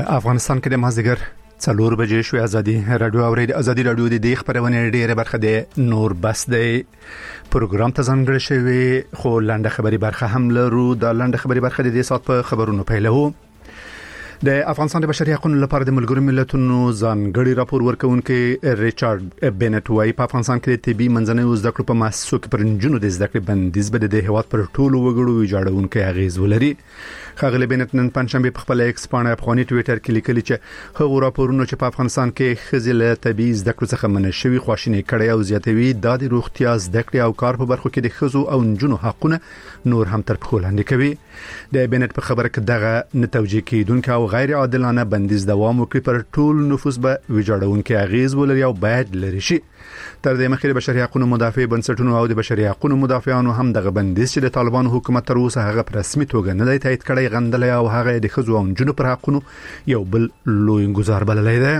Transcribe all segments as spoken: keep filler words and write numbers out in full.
افغانستان کې د مازدیګر څلور بجې شوې ازادي رادیو اورید ازادي رادیو د دې خبرونه ډیره برخه د نور بس د پروګرام ته ځانګړې شوی خو لاندې خبري برخه هم لرو د لاندې خبري برخه د دې سات په خبرونو پیلو. د افغانستان د بشري حقوقو لپاره د ملګرو ملتونو ځانګړي راپور ورکونکي ریچارډ بنټ وايي په افغانستان کې د طبي منځنۍ زده کړو په مؤسسو کې پرنجونو د زده کړې بندیز به د هیواد پر ټولو وګړو ویجاړونکي اغیز ولري. خغلی بنټ نن پنځشنبه په خپل ایکس باندې افغاني ټوئیټر کې لیکلي چې هغه راپورونه چې په افغانستان کې خزله طبي زده کړو څخه منشوي خواشینی کړي او زیاتوي د روغتیا زده کړې او کار په برخو کې د خزو او نجونو حقونه نور هم تر پښو لاندې کوي. د بنټ په خبره کې دغه نتوجه کیدونکو او غیر عادلانه بندیز دوام وکړي پر ټول نفوس به ویجاړونکي اغیز ولري او باید لري شي. تر دې مخکې د بشري حقوقو مدافع بنسټونو او د بشري حقوقو مدافعانو هم دغه بندیز چې د طالبان حکومت تر اوسه هغه په رسمي توګه نه دی تایید کړی غندلې او هغه د خزو او نجونو پر حقوقو یو بل لوی ګزار بللی دی.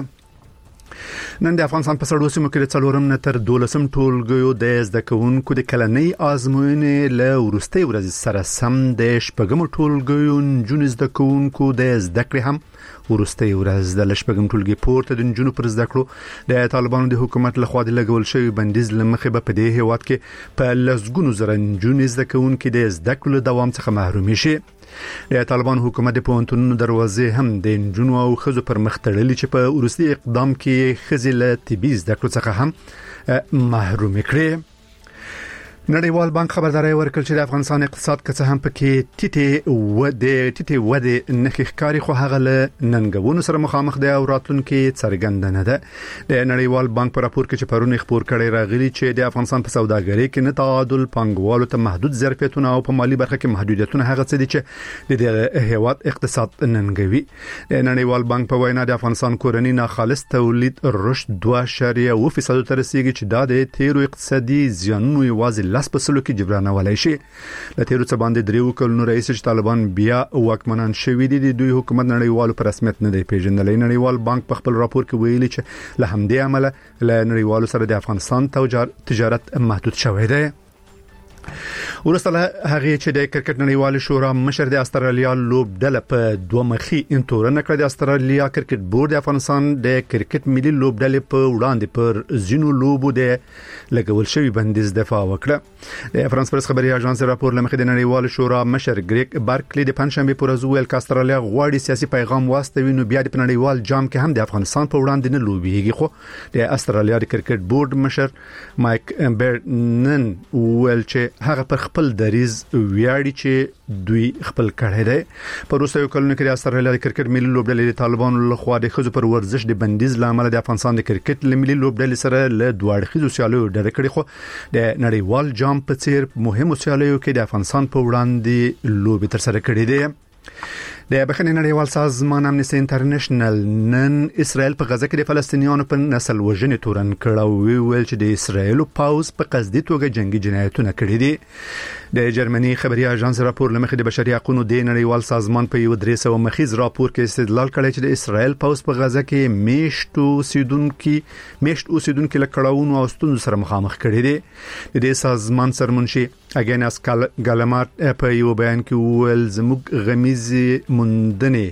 نن د افغانستان په سړو سیمو کې د څلورم نه تر دولسم ټولګیو د زده کوونکو د کلنۍ ازموینې له وروستۍ ورځې سره سم د شپږم ټولګیو نجونو زده کوونکو د زده کړې هم وروستۍ ورځ د شپږم ټولګي پورته د نجونو پر زده کړو د طالبانو د حکومت لخوا د لګول شوی بندیز لمخې به په دې هیواد کې په لسګونو زره نجونو زده کوونکو د زده کړو دوام څخه محروم شي. د طالبان حکومت د پونتونو دروازې هم د نجونو او خزو پر مخ تړلې چې په وروستي اقدام کې خزله طبي زده کړو څخه هم محروم کړي. نړیوال بانک خبرداري ورکړ چې د افغانستان اقتصاد که څه هم پکې ټیټه وده ټیټه وده نه ښکاری خو هغه له ننګونو سره مخامخ دی او راتلونکي څرګند نه ده. د نړیوال بانک په راپور کې چې پرون خبر کړي راغلي چې د افغانستان په سوداګرۍ کې نه تعادل پنګوالو ته محدود ظرفیتونه او په مالی برخه کې محدودیتونه هغه څه دي چې د هیواد اقتصاد ننګوي. د نړیوال بانک په وینا د افغانستان کورنۍ ناخالص تولید رشد دوه اعشاریه اوه فیصد تر رسیدي چې دا د تیرو اقتصادي زیانونو یوازې لاس په سلو کې جبرانه ولای شي. د تیرو څه باندې دریو کلونو رئیس چې طالبان بیا واکمنان شوی دي د دوی حکومت نړیوالو پر رسمیت نه دی پیژندل. نړیوال بانک په خپل راپور کې ویلي چې له همدې عمله له نړیوالو سره د افغانستان تجارت محدود شوی دی. ورسته هغه چې د کرکټ نړیوال شورا مشر د استرالیا لوبډله په دوه مخي انتورنه کړ. د استرالیا کرکټ بورډ د افغانستان د کرکټ ملي لوبډلې په وړاندې پر زینو لوبو د لګول شوی بندیز دفاع وکړه. د فرانس پرس خبري اژانس راپور لمخې د نړیوال شورا مشر ګریګ بارکلی د پنځشنبه پر ورځ ویل چې استرالیا غواړي سیاسي پیغام واستوي نو بیا د نړیوال جام کې هم د افغانستان په وړاندې نه لوبيږي. خو د استرالیا د کرکټ بورډ مشر مایک برنن ویل چې هغه پر خپل دریز ویاړي چې دوی خپل کړه دی. په روسي کلونو کې د استرالیا د کرکټ ملي لوبډلې د طالبانو لخوا د خزو پر ورزش د بندیز لامل د افغانستان د کرکټ ملي لوبډلې سره له دوه اړخیزو سیالیو ډډه کړې. خو د نړیوال جام په څیر مهمو سیالیو کې د افغانستان په وړاندې لوبي تر سره کړې دي. د بخښنې نړیوال سازمان امنیستي انټرنیشنل نن اسرائیل په غزه کې د فلسطینیانو په نسل وژنې تورن کړ او ویل چې د اسرائیل پاوز په قصدي توګه جنگي جنایتونه کړي دي. د جرمني خبري اژانس راپور لمخې د بشري حقوقو د نړیوال سازمان په یو درې سوه مخیز راپور کې استدلال کړی چې د اسرائیل پاوز په غزه کې میشتو اوسیدونکو میشت اوسیدونکو له کړهونو او ستونزو سره مخامخ کړي دي. د دې سازمان سرمنشي اګیناس ګالمات په یو بیان کې ویل زموږ غمیزي مندنه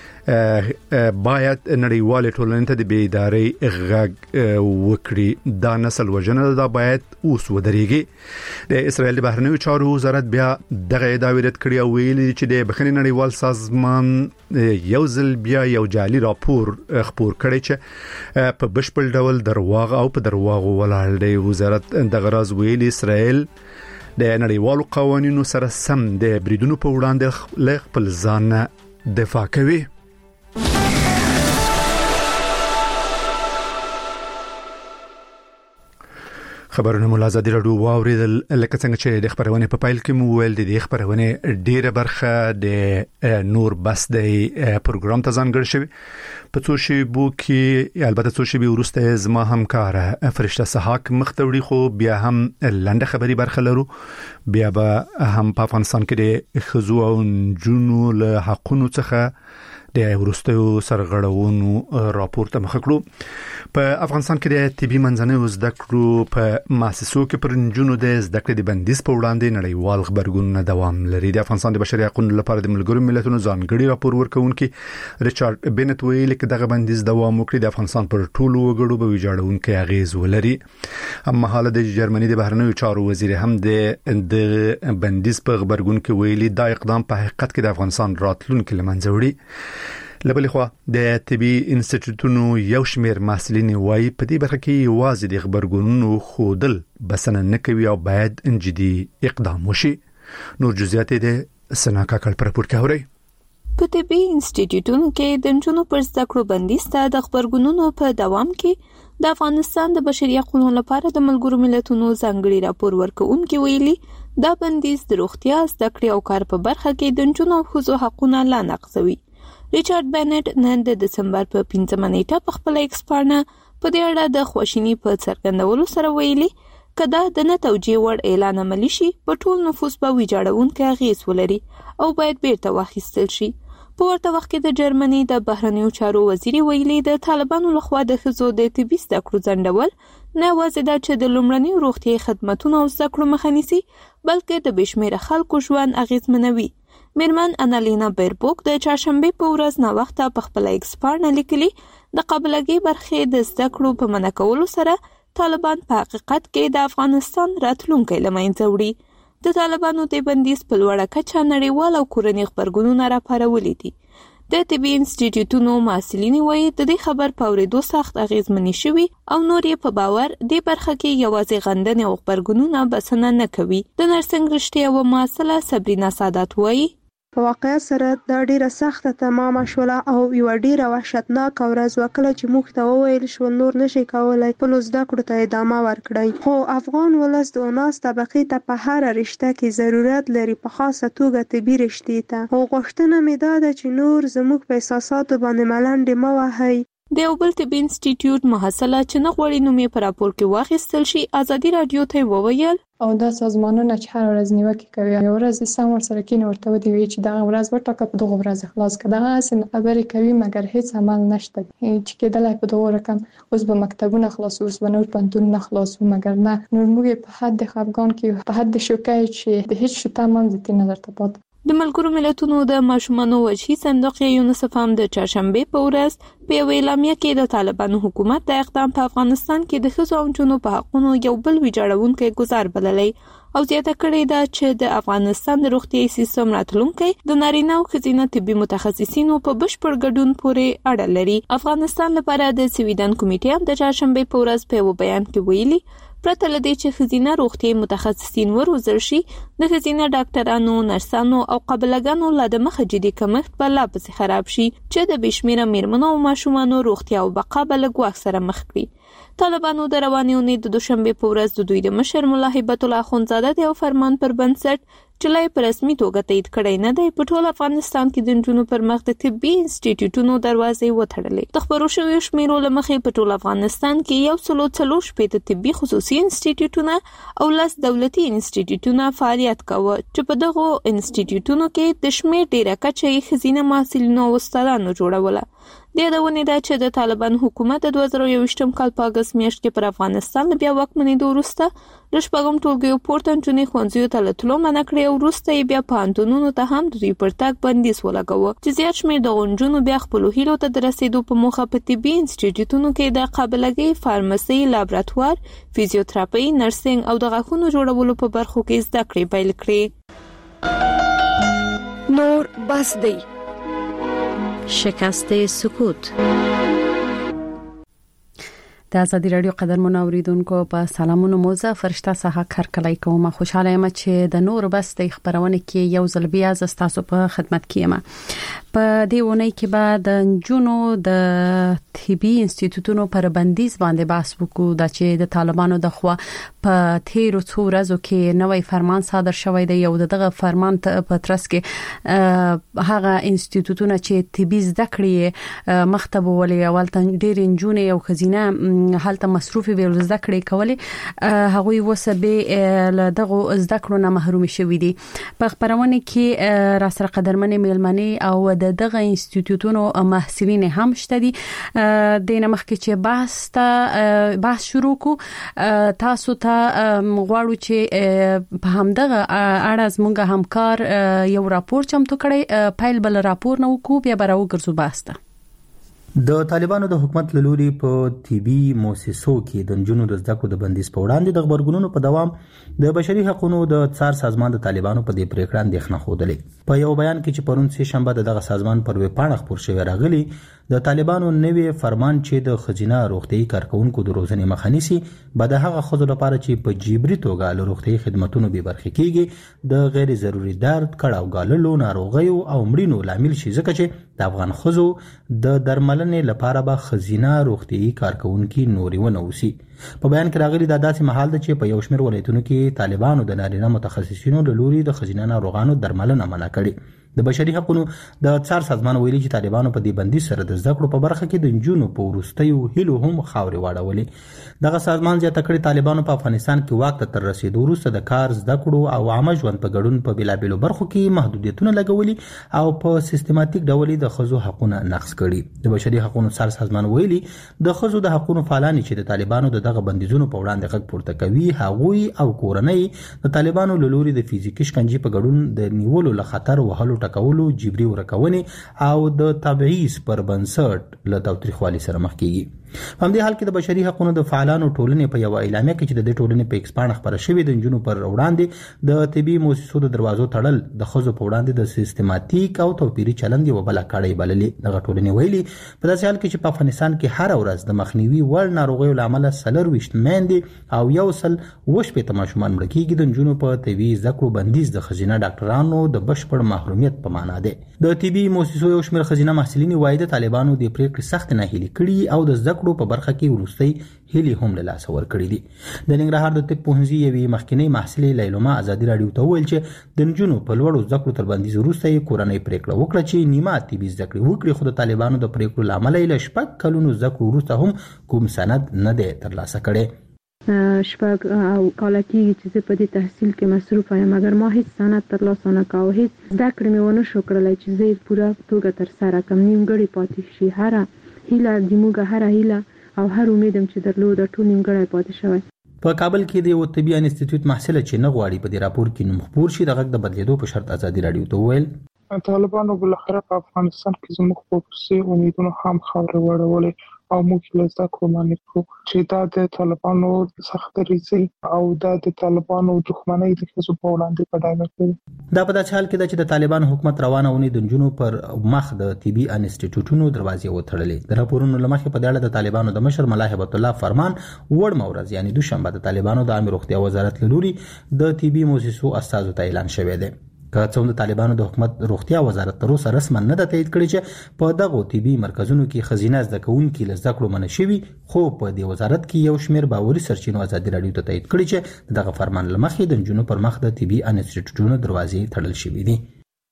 باید نړیوال ټولنې ته د بیداری غږ وکړي. دا نسل وژنه دا باید اوس ودرېږي. د اسرائیل د بهرنیو چارو وزارت بیا دغه ادعا رد کړې او ویلي چې د بخښنې نړیوال سازمان یو ځل بیا یو جعلي راپور خپور کړی چې په بشپړ ډول درواغ او په درواغ ولاړ دی. وزارت دغه راز ویلي اسرائیل د نړیوالو قوانینو سره سم د بریدونو په وړاندې خپل ځان دفاع کوي. خبرونه مولا زادي رادیو واوریدل لکه څنګه چې د خبرونه په پایل کې مو ویل د خبرونه ډیره برخه د نور بس د پروګرام ته ځانګړی شوی. په څو شی بو کې البته څو شی به ورسته زما همکاره فرشته سحاق مختوړي خو بیا هم لنډه خبري برخه لرو. بیا به هم په افغانستان کې د خزو او جنو له حقونو څخه د ورستیو سرغړونو راپور ته مخ کړو. په افغانستان کې د طبي منځنۍ زده کړو په مؤسسو کې پر نجونو د زده کړې د بندیز په وړاندې نړیوال غبرګون دوام لري. د افغانستان د بشري حقوقو لپاره د ملګرو ملتونو ځانګړي راپور ورکونکي ریچارډ بینټ ویلي چې دغه بندیز دوام وکړي د افغانستان پر ټولو وګړو به ویجاړونکي اغیز ولري. اما حاله د جرمني د بهرنیو چارو وزیر هم د بندیز په غبرګون کې ویلي دا اقدام په حقیقت کې د افغانستان راتلونکي لمنځه وړي. لبل خو د طبي انسټیټیوټونو یو شمېر محصلین وايي په دې برخه کې یوازې د خبرګونونو خودل بسنه نه کوي او باید جدي اقدام وشي. نور جزئیات د سنا کاکل پر راپور کوي. په طبي انسټیټیوټونو کې د جنونو پر زده کړو بندیز ته د خبرګونونو په دوام کې د افغانستان د بشري حقوقو لپاره د ملګرو ملتونو ځانګړي راپور ورکونکي ویلي دا بندیز د روغتیا زده کړې او کار په برخه کې د جنونو او ښځو حقوقونه لا نقضوي. ریچارډ بینټ نن د دسمبر په پنځمه نیټه په خپل ایکس پاڼه په دې اړه د خواشینی په څرګندولو سره ویلي کدا د نه توجیه وړ اعلان عملی شي په ټول نفوس به ویجاړونکي اغیز ولري او باید بیرته واخیستل شي. په ورته وخت کې د جرمني د بهرنیو چارو وزیر ویلي د طالبانو لخوا د ښځو د طبي زده کړو ځنډول نه یوازې دا چې د لومړنیو روغتیايي خدماتونو او زده کړو مخه نیسي بلکې د بشمیره خلکو ژوند اغیزمنوي. میرمن انالینا بیربوک د چهارشنبه په ورځ نا وخته په خپل ایکس پاڼه لیکلي د قابلګي برخې د زده کړو په منع کولو سره طالبان په حقیقت کې د افغانستان راتلونکي لمنځه وړي. د طالبانو د بندیز په لوړه کچه نړیوال او کورني خبرګونونه راپارولي دي. د طبي انسټیټیوټونو محصلین وايي د دې خبر په اورېدو سخت اغیزمنې شوي او نور یې په باور د برخه کې یوازې غندنې او خبرګونونه بسنه نه کوي. د نرسنګ رشتیا و محصله صبرینا سادات وايي په واقعیت سره دا ډیره سخته تمامه شوله او یو ډیره وحشتناک ورځ وکړه چې موږ ته وویل شو نور نشي کولای خپل زده کړو ته ادامه ورکړئ. خو افغان ولس د اوناس طبقې ته په هر رشته کې ضرورت لري په خاصه توګه طبي رشتې ته. او غوښتنه مې دا ده چې نور زموږ په احساساتو باندې ملنډې مه وهئ. د یو بل طبي انسټیټیوټ محصله چې نه غواړي نوم یې په راپور کې واخیستل شي ازادي رادیو ته وویل او دا سازمانونه چې هر ورځ نیوکه کوي یو ورځ سم ورسره کین ورته ودی وی چې دا ورځ ورټکه په دغه ورځ خلاص کړه. دا اسن خبرې کوي مګر هیڅ عمل نشته چې کېدلای په دغه رقم اوس به مکتبونه خلاص اوس به نور پنځونه خلاص مګر نه نور موږ په حد خفګان کې په حد شوکای چې د هیڅ شته منځ نظر ته پات. د ملګرو ملتونو د ماشومانو وجهي صندوق یونیسف هم د چهارشنبه په ورځ په یو اعلامیه کې د طالبانو حکومت د اقدام په افغانستان کې د ښځو او نجونو په حقوقو یو بل ویجاړونکی ګزار بللی او زیاته کړې ده چې د افغانستان د روغتیايي سیستم راتلونکی د نارینه او ښځینه طبي متخصصینو په بشپړ ګډون پورې اړه لري. افغانستان لپاره د سویډن کمیټې هم د چهارشنبه په ورځ په یو بیان کې ویلي پرته له دې چې ښځینه روغتیايي متخصصین وروزل شي د ښځینه ډاکټرانو نرسانو او قابلګانو له د مخه جدي کمښت په لا پسې خراب شي چې د بشمیره میرمنو او ماشومانو روغتیا او بقا به له ګواښ سره مخ کړي. طالبانو د روانې اونۍ د دوشنبه په ورځ د دوی د مشر ملا هیبت الله اخوندزاده د یو فرمان پر بنسټ چې لا په رسمي توګه تایید کړی نه دی په ټول افغانستان کې د نجونو پر مخ د طبي انسټیټیوټونو دروازې وتړلې. د خبرو شویو شمیرو له مخې په ټول افغانستان کې یو سلو څلور شپېته طبي خصوصي انسټیټیوټونه او لس دولتي انسټیټیوټونه فعالیت کاوه چې په دغو انسټیټیوټونو کې د شمیر ډیره کچه یې ښځینه محصلینو او استادانو جوړوله. د یادونې ده چې د طالبان حکومت د دوه زره یوویشتم کال په اګست میاشت کې پر افغانستان له بیا واکمنېدو وروسته د شپږم ټولګیو پورته نجونې ښوونځیو ته له تلو منع کړې او وروسته یې بیا پوهنتونونو ته هم د دوی پر تګ بندیز ولګاوه چې زیات شمېر دغو نجونو بیا خپلو هیلو ته د رسېدو په موخه په طبي انسټیټیوټونو کې د قابلګۍ فارمسي لابراتوار فزیوتراپي نرسنګ او د غاښونو جوړولو په برخو کې زده کړې پیل کړې. نور بس دی شکست سکوت. د ازادي رادیو قدرمن اوریدونکو په سلامونو موزه فرشته سها کار کولای کوم خوشاله یم چې د نور بس د خبرونه کې یو ځل بیا ز تاسو په خدمت کې یم. په دې ونې کې بعد د جنونو د طبي انسټیټیوټونو پر بندیز باندې بحث وکړو د چې د طالبانو د خوا په تیرو څو ورځو کې نوې فرمان صادر شوی دی. یو دغه فرمان په ترڅ کې هغه انسټیټیوټونه چې طبي زده کړې مختب ولې اول ته ډېر انجونې او خزینه حالت مصروفي ویل زده کړې کولې هغوی وسبه له دغه زده کړو نه محروم شوي دي. په خبرونه کې را سره قدرمنې میلمنې او د دغه انسټیټیوټونو محصلین هم شته دي. د نمخکې چې بحث ته بحث شروع کو تاسو ته غواړو چې په همدغه اړه زموږ همکار یو راپور چمتو کړي، فایل بل راپور نو کو بیا براو ګرځو باسته. د طالبانو د حکومت لوري په طبي مؤسسو کې د جنونو د زده کړو د بندیز په وړاندې د خبرګونونو په دوام د بشري حقوقو د څار سازمان د طالبانو په دې پریکړه اندېښنه خوده. په یو بیان کې چې پرون سه شنبه دغه سازمان پر ویب پاڼه خبر شوی راغلی، د طالبانو نوې فرمان چې د خزینه روغتيایي کارکونکو د روزنې مخه نیسي به د هغه خزو لپاره چې په جبري توګه له روغتيایي خدماتونو به برخه کیږي د غیر ضروري درد، کړهو غاللو، ناروغیو او مړینو لامل شي، ځکه چې د افغان خزو د درملنې لپاره به خزینه روغتيایي کارکونکو نوري ونوسي. په بیان کې راغلي دا داسې محل ده چې په یو شمېر ولایتونو کې طالبانو د نارینه متخصصینو له لوري د خزینه ناروغانو درملنه منع کړې. د بشري حقوقو د څار سازمان ویلي چې طالبانو په دې بندیز سره د زده کړو په برخه کې د جنونو په ورستیو هیلو هم خاوري واړولې. دغه سازمان زیاته کړي طالبانو په افغانستان کې واک ته تر رسیدو وروسته د کار، زده کړو او عامه ژوند په ګډون په بلابلو برخو کې محدودیتونه لګولي او په سیستماتیک ډول د خزو حقوقونه نقض کړي. د بشري حقوقو څار سازمان ویلي د خزو د حقوقو فعالان چې د طالبانو د دغه بندیزونو په وړاندې غږ پورته کوي، هغوی او کورنۍ د طالبانو له لوري د فزیکي شکنجې په ګډون د نیولو له خطر وهلو ټکولو، جبري ورکونې او د تبعیض پر بنسټ له تاوتریخوالي سره مخ کیږي. په همدې حال کې د بشري حقوقو د فعالانو ټولنې په یو اعلامیه کې چې د دې ټولنې په ایکس پاڼه خبره شوې د جنونو پر وړاندې د طبي مؤسسو د دروازو تړل د خزو په وړاندې د سیستماتیک او توپیري چلند یو بل کړی بللې. دغه ټولنې ویلي په داسې حال کې چې په افغانستان کې هر ورځ د مخنیوي وړ ناروغیو لامل سلر وشت مېندې او یو سل وشپې تماشومان مړ کیږي. د جنونو په طبي زده کړو بندیز د خزینه ډاکټرانو د بشپړ محرومیت په معنا ده. د طبي مؤسسو یو شمېر خزینه محصلین وايي د طالبانو د پریکړې سخت نه هلي کړي او د زده کړو په برخه کې ورستي هلي هم له لاس ور کړی دي. د ننګرهار د طب پوهنځي یوې مخکنی محصلې لیلوما ازادي رادیو ته ویل چې د نجونو په لوړو زده کړو تر بندیز وروسته کورنۍ پریکړه وکړه چې نیمه طبي زده کړې وکړي، خو د طالبانو د پریکړو لامل یې شپږ کلونو زده کړو وروسته هم کوم سند نه دی ترلاسه کړی. شپږ او کال کېږي چې زه په دې تحصیل کې مصروف یم، مګر ما هیڅ سند ترلاسه نه کاوه، هیڅ زده کړې مې ونه شو کړلی چې زه یې پوره توګه ترسره کړم. نیمګړې پاتې شي. هره هیله د موږ هره هیله او هر امیدم چې درلود ټول نیمګړی پاتې شوی. په کابل کې د یو طبي انسټیټیوټ محصله چې نه غواړي په دې راپور کې نوم خپور شي د غږ د بدلیدو په شرط ازادي رادیو ته وویل طالبانو بالاخره په افغانستان کې زموږ په پروسې امیدونه هم خاورې واړولې او موږ له زده کړو منع کړو چې دا د طالبانو سخت ریزي او دا د طالبانو دښمنۍ د ښځو په وړاندې په ډاګه کوي. دا په داسې حال کې ده چې د طالبان حکومت روانه ونې د نجونو پر مخ د طبي انسټیټیوټونو دروازې وتړلې. د راپورونو لمخې په دې اړه د طالبانو د مشر ملا هبت الله فرمان وړ مورز یعنی دوشنبه د طالبانو د عامه روغتیا وزارت لوري د طبي مؤسسو استازو ته اعلان شوی دی. که څوم د طالبانو د حکومت روغتیا وزارت تر اوسه رسما نه د تایید کړی چې په دغه طبي مرکزونو کې خزینه زده کوونکي له زده کړو منع شوي، خو په دې وزارت کې یو شمېر باوري سرچینو ازادي رادیو ته تایید کړی چې دغه فرمان لمخې د نجونو پر مخ د طبي انسټیټیوټونو دروازې تړل شوې دي.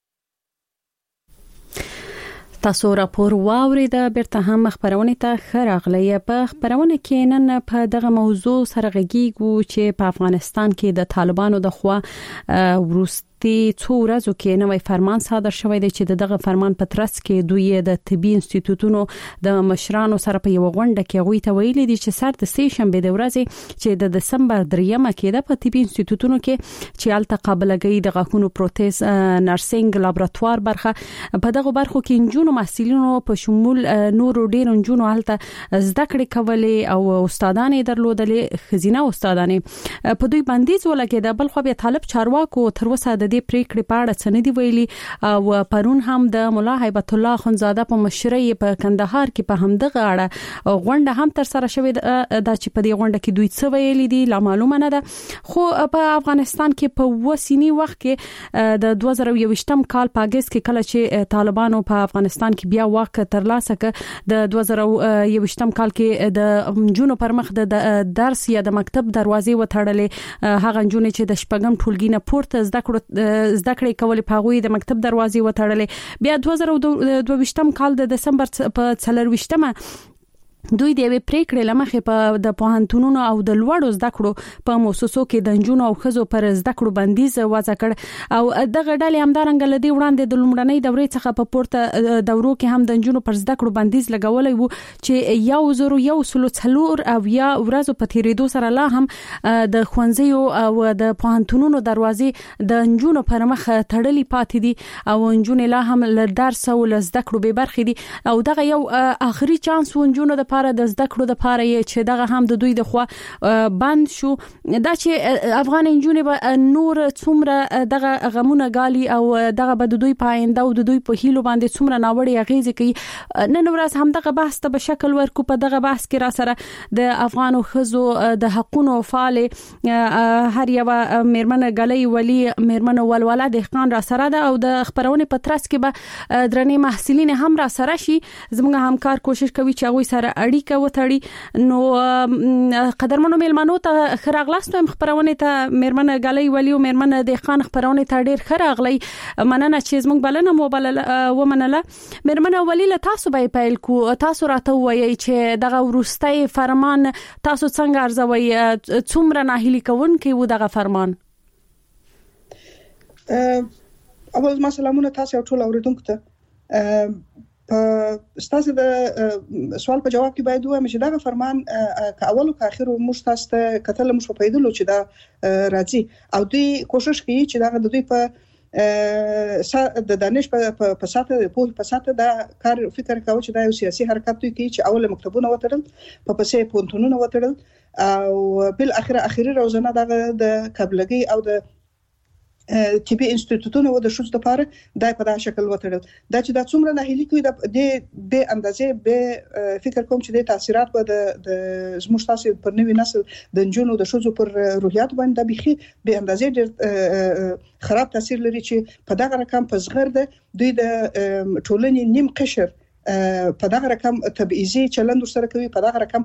تاسو راپور واورید برته هم خبرونه ته خراغلی په خبرونه کې نن په دغه موضوع سره غږیږو چې په افغانستان کې د طالبانو د خوا ورست د څو ورځو کې نوې فرمان صادر شوی دی چې دغه فرمان په ترڅ کې دوی د طبي انسټیټیوټونو د مشرانو سره په یو غونډه کې غوي ته ویلي دي چې سر د سه شنبه د ورځې چې د دسمبر دریمه کې د په طبي انسټیټیوټونو کې چې الته قابلګي د غاښونو پروتز نرسنګ لابراتوار برخه په دغه برخو کې انجونو محصلینو په شمول نور ډیر انجونو الته زده کړې کولې او استادانې درلودلې، خزینه استادانې په دوی بندیز ولګېد. بل خو بیا طالب چارواکو تر وسه د دې پریکړې په اړه څه نه دی ویلي او پرون هم د مولا هیبت الله خنزاده په مشرۍ په کندهار کې په همدغه اړه غونډه هم تر سره شوې ده چې په دې غونډه کې دوی څه ویلي دي لا معلومه نه ده. خو په افغانستان کې په وسینی وخت کې د دوه زره یوویشتم کال په اگست کې کله چې طالبانو په افغانستان کې بیا واک ترلاسه کړ د دوه زره یوویشتم کال کې د جنونو پر مخ د درس یا د مکتب دروازې وتړلې، هغه جنونه چې د شپږم ټولګي نه پورته زده کړو زده کړې کولې په غوي د مکتب دروازې وتړلې. بیا دوه زره دوه ویشتم کال د دسمبر په څلور ویشتمه دوی د یوې پریکړې لمخې په د پوهنتونونو او د لوړو زده کړو په مؤسسو کې د نجونو او ښځو پر زده کړو بندیز وضع کړ او دغه ډلې همدارنګه لدی وړاندې د لومړنۍ دورې څخه په پورته دورو کې هم د نجونو پر زده کړو بندیز لګولای وو چې یو زرو یو سلو څلور او یا ورځو په تیریدو سره لا هم د ښوونځیو او د پوهنتونونو دروازې د نجونو پر مخ تړلې پاتې دي او نجونې لا هم له درس او له زده کړو به برخې دي او دغه یو اخري چانس ونجونو د لپاره د زده کړو لپاره چې دغه هم د دوی د خوا بند شو دا چې افغان نجونې به نور څومره دغه غمونه غالي او دغه به د دوی پاینده او د دوی په هیلو باندې څومره ناوړي اغیزې کوي نن ورځ هم دغه بحث ته په شکل ورکو په دغه بحث کې را سره د افغان ښځو د حقونو فعال هر یو میرمن غلي ولی میرمن ولوله د خان را سره ده او د خبرونه په ترڅ کې به درنې محصلین هم را سره شي زموږ همکار کوشش کوي چې هغه سره اړیکه وتړي نو قدرمنو میلمنو ته خراغلاست هم خبرونه ته میرمن غلي ولی او میرمن د خان خبرونه ته ډیر خراغلی مننه چې زموږ بلنه مو بل ومنله میرمن ولی له تاسو به پیل کو تاسو راته وایي چې دغه ورستۍ فرمان تاسو څنګه ارزوي څومره ناهیلي کوونکی و دغه فرمان اول ما سلامونه تاسو ټول اوریدونکو ته ستاسو د سوال په جواب کې باید وایم چې دا فرمان که اول او که اخر موږ تاسو ته کتل موږ په پیدلو چې دا راځي او دوی کوشش کوي چې دا د دوی په د دانش په ساته د پوهې په ساته دا کار فکر کوي چې دا یو سیاسي حرکت دوی کوي چې اول مکتبونه وتړل په پسې پونتونونه وتړل او بل اخر اخري روزنه د قبلګي او د طبي انسټیټیوټونو د شوز لپاره دای په داسې شکل وتړل دا چې دا څومره ناهیلي کوي د به اندازې به فکر کوم چې د تاثیرات به د زموږ تاسو پر نوې نسل د جنونو د شوزو پر روحیات باندې بيخي به اندازې ډېر خراب تاثیر لري چې په دغه رقم په صغر ده دوی د ټولنې نیم قشر په دغه رقم تبعیضي چلند سره کوي په دغه رقم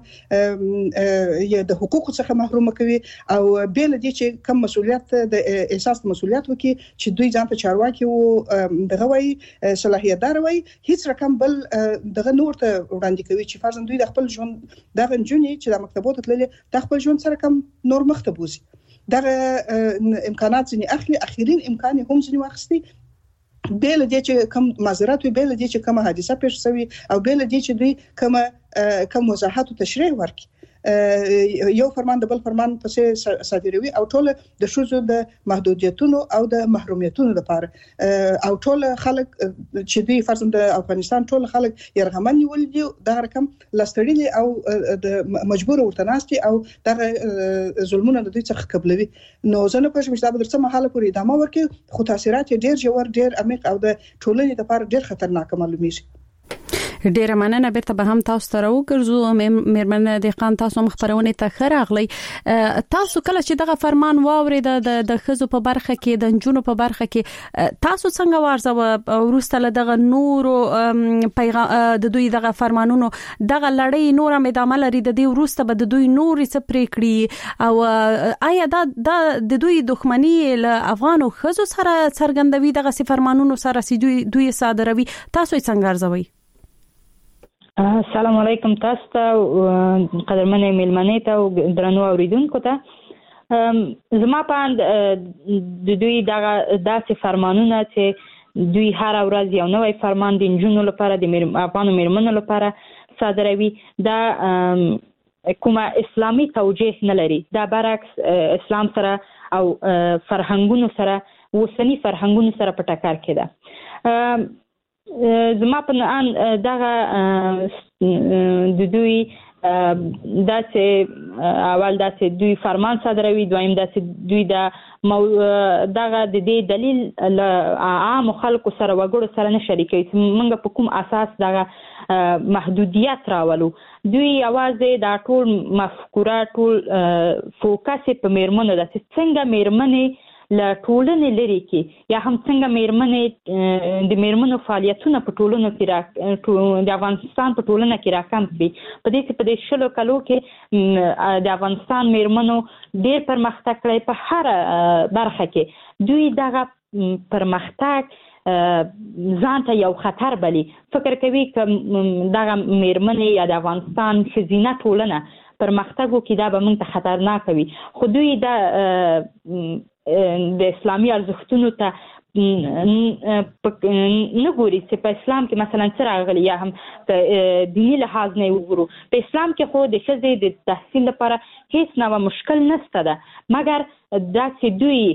د حقوقو څخه محروم کوي او بیل دي چې کم مسولیت د احساس مسولیت وکي چې دوی ځان ته چارواکي او دغه وای صلاحیت دار وای هیڅ رقم بل دغه نور ته وړاندې کوي چې فرضاً دوی د خپل ژوند دغه جونی چې د مکتبونو تللي د خپل ژوند سره کم نور مختبوزي دغه امکانات ځنی اخلي اخیرین امکان هم ځنی واخستي بیل دي چې کوم معذرت وي بیل دي چې کوم حادثه پیښ شوی او بیل دي چې دوی کوم کوم وضاحت او تشریح ورکړي یو فرمان د بل فرمان پسې صادروي او ټول د شوزو د محدودیتونو او د محرومیتونو لپاره او ټول خلک چې دوی فرضاً د افغانستان ټول خلک يرغمن ولدي دا رقم لستړي او د مجبور ورتناستي او د ظلمونو د دوی څخه قبلوي نو زه نه پوهیږم چې دا به تر څه مهاله پورې ادامه ورکړي خو تاثیرات ډېر ژور ډېر عمیق او د ټولنې لپاره ډېر خطرناک معلومیږي ډیره مننه بیرته به هم تاسو ته راوګرځو میرمن د خان تاسو مخبرونه ته خراغلی تاسو کله چې دغه فرمان واورید د د خزو په برخه کې د جنونو په برخه کې تاسو څنګه وارزه ورسته له دغه نورو پیغام د دوی دغه فرمانونو دغه لړۍ نور هم ادامه لري د دې ورسته به د دوی نورې څه پریکړي او آیا دا د دوی دښمنی له افغانو خزو سره څرګندوي دغه فرمانونو سره سي دوی دوی صادروي تاسو څنګه ارزوي السلام علیکم تاسو ته قدرمنې میلمنې ته او درنو اوریدونکو ته زما په د دوی دغه داسې فرمانونه چې دوی هر ورځ یو نوی فرمان د جنونو لپاره د افغانو میرمنو لپاره صادروي دا کومه اسلامي توجیه نه لري دا برعکس اسلام سره او فرهنګونو سره وسنی فرهنګونو سره په ټکر کې ده زما په ان دغه د دوی داسې اول داسې دوی فرمان صادروي دویم داسې دوی د دغه د دې دلیل عام خلکو سره وګړو سره نه شریکي موږ په کوم اساس دغه محدودیت راولو دوی یوازې دا ټول مفکوره ټول فوکس په میرمنو د څنګه میرمنې له ټولنې لري کې یا هم څنګه میرمنې د میرمنو فعالیتونه په ټولنو کې د افغانستان په ټولنه کې راکم وي په دې کې په دې شلو کلو کې د افغانستان میرمنو ډېر پرمختګ کړی په هر برخه کې دوی دغه پرمختګ ځان ته یو خطر بلی. فکر کوي ک دغه میرمنې یا د افغانستان ښځینه ټولنه پرمختګ وکړي دا به موږ ته خطرناک وي. خو دوی د د اسلامي ارزښتونو ته نه ګوري چې په اسلام کې مثلا څه راغلي یا هم دیني لحاظ نه وګورو. په اسلام کې خو د ښځې د تحصیل لپاره هیڅ نوع مشکل نشته ده، مګر دا چې دوی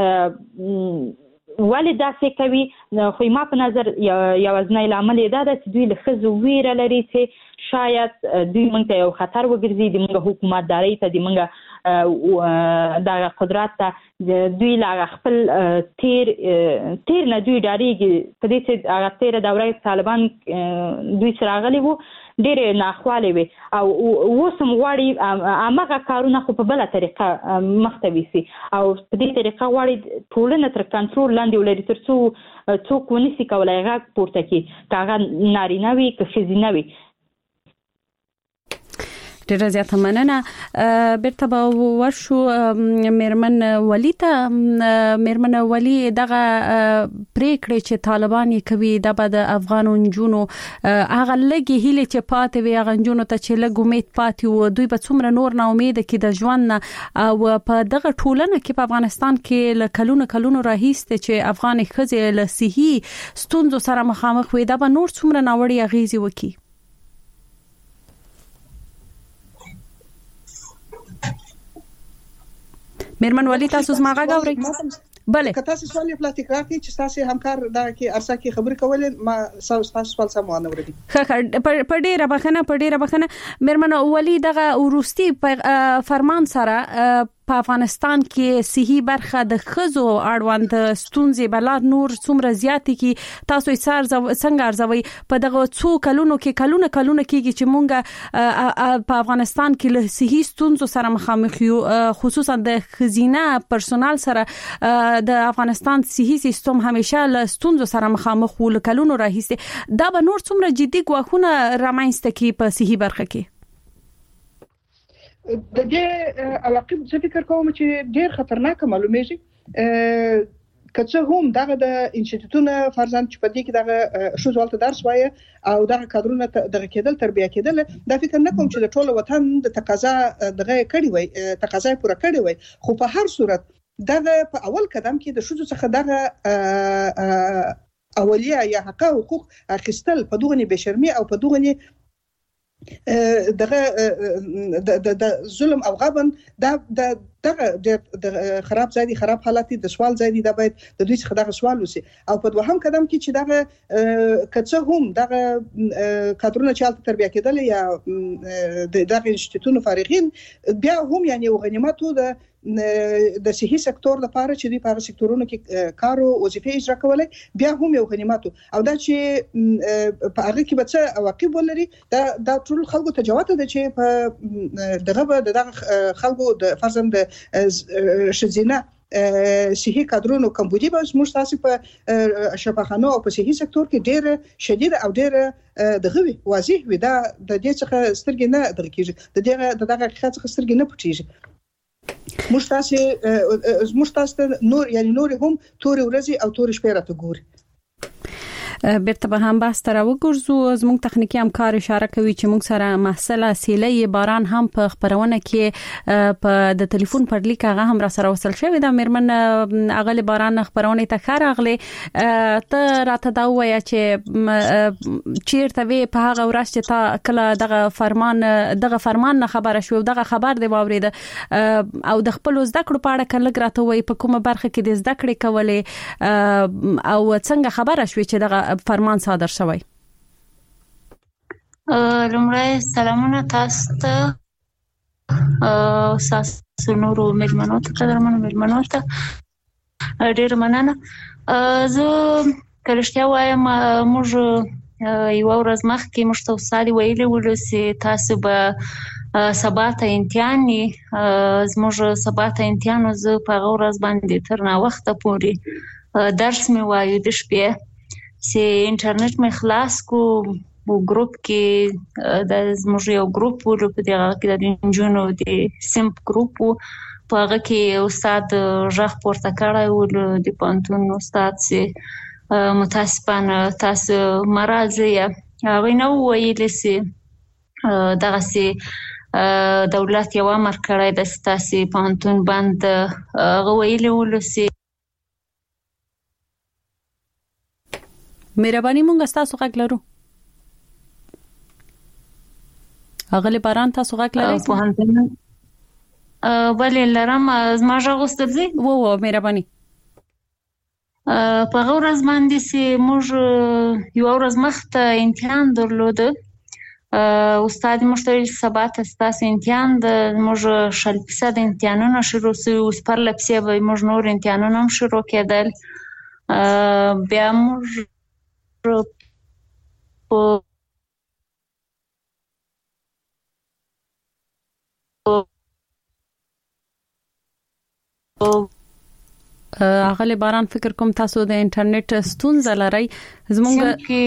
ولې داسې کوي خو ما په نظر یوازینی لامل یې دا ده چې دوی له ښځو ویره لري چې شاید دوی موږ ته یو خطر وګرځي، د موږ حکومتدارۍ ته، د موږ دغه قدرت ته دوی له خپل تیر تیر نه دوی ډارېږي. په دې چې هغه تېره دوره طالبان دوی سره راغلي وو ډېرې ناخوالې وې او اوس هم غواړي هماغه کارونه خو په بله طریقه مخته ویسي او په دې طریقه غواړي ټولنه تر کنټرول لاندې ولري تر څو څوک ونسي کولی غږ پورته کړي، که هغه نارینه وي که ښځینه وي. ډیره زیاته مننه. بیرته به ورشو میرمن ولی ته. میرمن ولی دغه پریکړې چې طالبان یې کوي د بعد افغان نجونو هغه لګي هیله چې پاتې وي هغه نجونو ته چې لګ امید پاتې وو، دوی په څومره نور نه امید کې د ژوند او په دغه ټولنه کې په افغانستان کې ل کلونو کلونو راهیسته چې افغان ښځې له صحي ستونزو سره مخامخ وي، دا به نور څومره ناوړي اغیزې وکړي؟ میرمن ولی تاسو زما غږ اورئ؟ بله که تاسو سوال یې پلا تکرار کړئ چې تاسو همکار دا کې ارسا کې خبرې کولې ما تاسو سوال سم ونه ورګي. ښه په ډیره بخنه په ډیره بخنه میرمن ولی دغه ورستي فرمان سره په افغانستان کې صحي برخه د خزو اړوند ستونزې بلاد نور څومره زیاتې کی تاسو یې سر څنګه ارزوي په دغه څو کلونو کې کلونه کلونه کېږي چې مونږ په افغانستان کې له صحي ستونزو سره مخامخ یو، خصوصا د خزینه پرسونل سره د افغانستان صحي سیستم همیشه له ستونزو سره مخامخ ول کلونو راهیسته، دا به نور څومره جدي ګواښونه رامنځته کی په صحي برخه کې؟ د دې علاقه څه فکر کوم چې ډیر خطرناک معلومیږي. کڅه هم دغه د انسټیټیوټونو فرزند چې په دې کې دغه شوزوالته درس وایي او دغه کادرونه دغه کېدل تربیه کېدل، دا فکر نه کوم چې د ټولو وطن د تقاضا دغه کړي وي تقاضا پوره کړي وي. خو په هر صورت دغه په اول قدم کې د شوزو څخه دغه اولیه یا حق او حقوق اخیستل په دغه بشرمي او په دغه دغه د ظلم او غبن دا دغه د خراب ځای دي خراب حالت د سوال ځای دي دا باید د دوی څخه دغه سوال وسی او په دوهم قدم کې چې دغه کڅه هم دغه کادرونه چالت تربیه کېدل یا دغه انسټیټیوټونو فارغین بیا هم یعنی غنیمتو د د صحي سکتور لپاره چې دی په سکتورونو کې کار او وظیفه اجرا کولای بیا هم یو غنیمتو او دا چې په هغه کې به څه عواقب ولري دا د ټول خلکو ته جواب ده چې په دغه دغه خلکو د فرضاً د شزینه صحي کادرونو کمبودي به موږ تاسو په شفاخانو او په صحي سکتور کې ډېر شدید او ډېر دغه واضح وي دا د دې څخه سترګې نه درکېږي د دغه دغه حقیقت څخه سترګې نه پټېږي. مشتاسه مشتاسه نور یعنی نور هم تور ورځي او تور شپه راته ګوري. بیرته به هم بحث تر وګرځو. زموږ تخنیکی همکار اشاره کوي چې موږ سره محصله سیلې باران هم په خبرونه کې په د ټلیفون پر لیک هغه هم را سره وصل شوی دا میرمن اغلی باران خبرونه ته خیر اغلی ته راته دا وایي چې چیرته وی په هغه ورځ چې تا کله دغه فرمان دغه فرمان نه خبره شو دغه خبر دی واورید او د خپل زده کړو په اړه کله راته وایي په کومه برخه کې د زده کړې کولې او څنګه خبره شوې چې دغه فرمان صادر شوی؟ لومړی سلامونه تاسو ته او تاسو نورو مېلمنو ته قدرمنو مېلمنو ته ډېر مننه. زه کله وایم موږ یو ورځ مخکې موږ ته وسالي ویلي ول چې تاسو به سبا ته امتحان زموږ سبا ته امتحان زه په هغه ورځ باندې تر نا وخته پورې درس مې وایو د شپې چې انټرنیټ مې خلاص کو په ګروپ کې د زموږ یو ګروپ ورو په دغه کې د انجونو د سیمپ ګروپ په هغه کې استاد ژغ پورته کړی و د پانتون استاد چې متاسفانه تاسو مرزه هغه نو ویل سي دغه سي دولت یو امر کړی د ستاسي پانتون بند غویل ولسی. مهرباني مونږ تاسو غږ لرو. اغلی باران تاسو غږ لرئ؟ پانتون بلې لرم زما غږ وسترځي. وو وو مهرباني. په ورځ باندې سي موږ یو ورځ مخته امتحان درلوده. استاد مشتری سبا ته ستاسو امتحان د موږ شل فیصد امتحانونه شروع سو اوس پر لپسې به موږ نور امتحانونه هم شروع کېدل. بیا موږ په اغلی باران فکر کوم تاسو د انټرنیټ ستونزه لرئ. زمونږ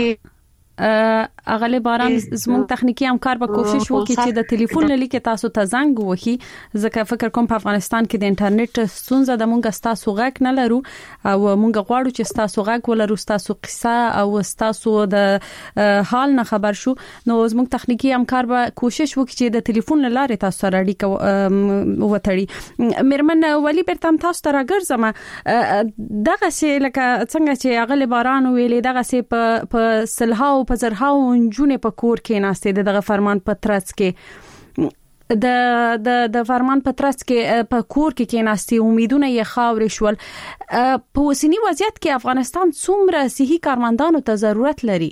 اغلی باران زموږ تخنیکی همکار به کوشش وکړي چې د ټلیفون لیکه تاسو ته زنګ وهي، ځکه فکر کوم په افغانستان کې د انټرنیټ ستونزه د مونږ تاسو غږ نه لرو او مونږ غواړو چې تاسو غږ ولرو، تاسو قصه او تاسو د حال نه خبر شو. نو زموږ تخنیکی همکار به کوشش وکړي چې د ټلیفون لاره تاسو سره اړیکه وتړي. مرمن ولی برتم تاسو ته راګرځم دغه سي لکه څنګه چې اغلی باران ویلې دغه سي په سلهاو په زرهاو جونې په کور کې ناشته دغه فرمان په ترڅ کې د د د فرمان په ترڅ کې په کور کې کې ناشته امیدونه یې خاورې شول. په وسنی وضعیت کې افغانستان څومره صحي کارمندانو ته ضرورت لري؟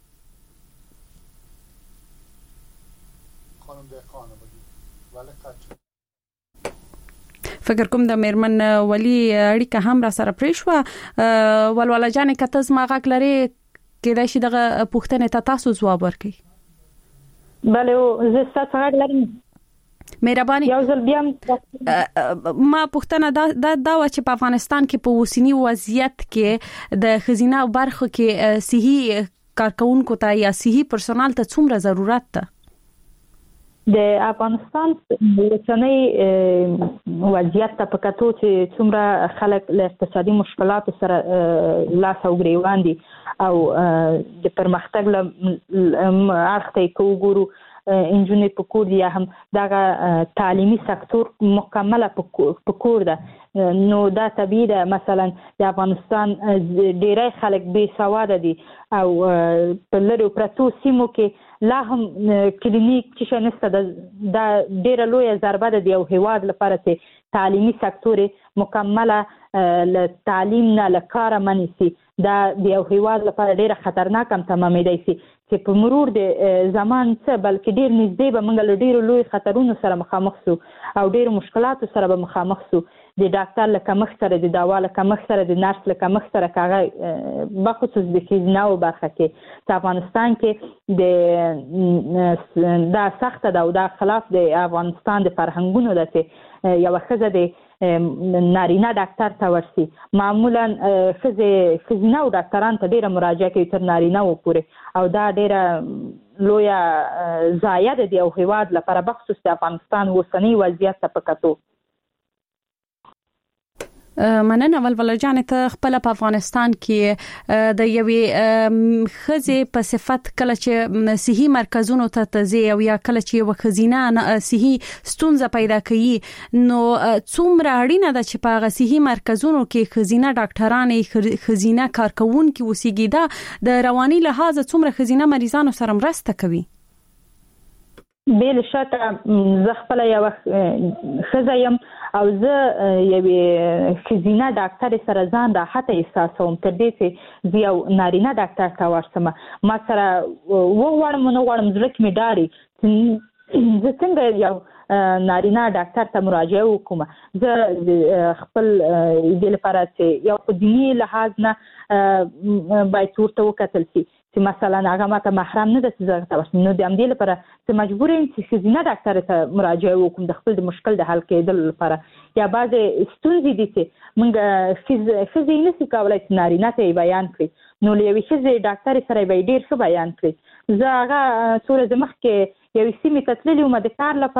فکر کوم د میرمن ولی اړیکه هم را سره پریښو. ولوله جان کته زما غږ لري کېدای شي دغه پوښتنه ته تاسو ځواب ورکړئ. بله زه تاسو غږ لرم. مهرباني یو ځل بیا ما پوښتنه دا دا و چې په افغانستان کې په وسنی وضعیت کې د خزینه برخه کې صحي کارکونکو ته یا صحي پرسونال ته څومره ضرورت ده؟ د افغانستان وسنی وضعیت ته په کتو چې څومره خلک له اقتصادي مشکلاتو سره لاس او ګریوان دي او د پرمختګ له اړخ ته وګورو انجونې په کور دي هم دغه تعلیمي سکتور مکمله په کور ده. نو دا طبیعي ده مثلا د افغانستان ډیری خلک بې سواده دي او په لرو پرتو سیمو کې لا هم کلینیک چې نشته. دا ډیره لویه ضربه ده د یو هیواد لپاره چې تعلیمي سکتور مکمله له تعلیم نه له کاره منیسي. دا د یو هیواد لپاره ډیره خطرناک هم تمامېدای شي چې په مرور د زمان څه بلکې ډیر نږدې به موږ له ډیرو لوی خطرونو سره مخامخ سو او ډیرو مشکلاتو سره به مخامخ سو. د ډاکټر له کمښت سره، د دوا له کمښت سره، د نرس له کمښت سره کاغه بخصوص د ښځینه او برخه کې په افغانستان کې د دا سخت ده او دا خلاف د افغانستان د فرهنګونو ده چې یو ښځه د نارینه ډاکټر ته ورسي. معمولا ښځې ښځینه او ډاکټران ته ډیره مراجعه کوي تر نارینه و پورې او دا ډیره لویه ضایعه ده د یو هیواد لپاره بخصوص د افغانستان وسنی وضعیت ته په کتو. مننه ولوله جان ته خپل په افغانستان کې د یوې خزې په صفت کله چې صحي مرکزونو ته تزي او یا کله چې یو خزینه صحي ستونزه پیدا کوي نو څومره اړینه ده چې په صحي مرکزونو کې خزینه ډاکټرانې خزینه کارکونکو وسیږي دا د رواني لحاظ څومره خزینه مریضانو سره مرسته کوي؟ بل شکه زه خپل یو خزه يم او زه یوې خزینه ډاکټر سره ځان راحت احساسوم تر دې چې زه یو نارینه ډاکټر ته ورسم. ما سره وغواړم نو غواړم زړه کې مې ډاري زه څنګه یو نارینه ډاکټر ته مراجعه وکم. زه خپل دې لپاره چې یو په دیني لحاظ نه باید ورته وکتل شي چې مثلا هغه ماته محرم نه ده چې زه ته ورسم. نو د همدې لپاره چې مجبور یم چې ښځینه ډاکټر ته مراجعه وکړم د خپل د مشکل د حل کېدلو لپاره. یا بعضې ستونزې دي چې موږ ښځې یې نشي کولی چې نارینه ته یې بیان کړي نو له یوې ښځې ډاکټرې سره یې به یې ډېر ښه بیان کړي. زه هغه څو ورځې مخکې یوې سیمې ته تللې وم د کار لپاره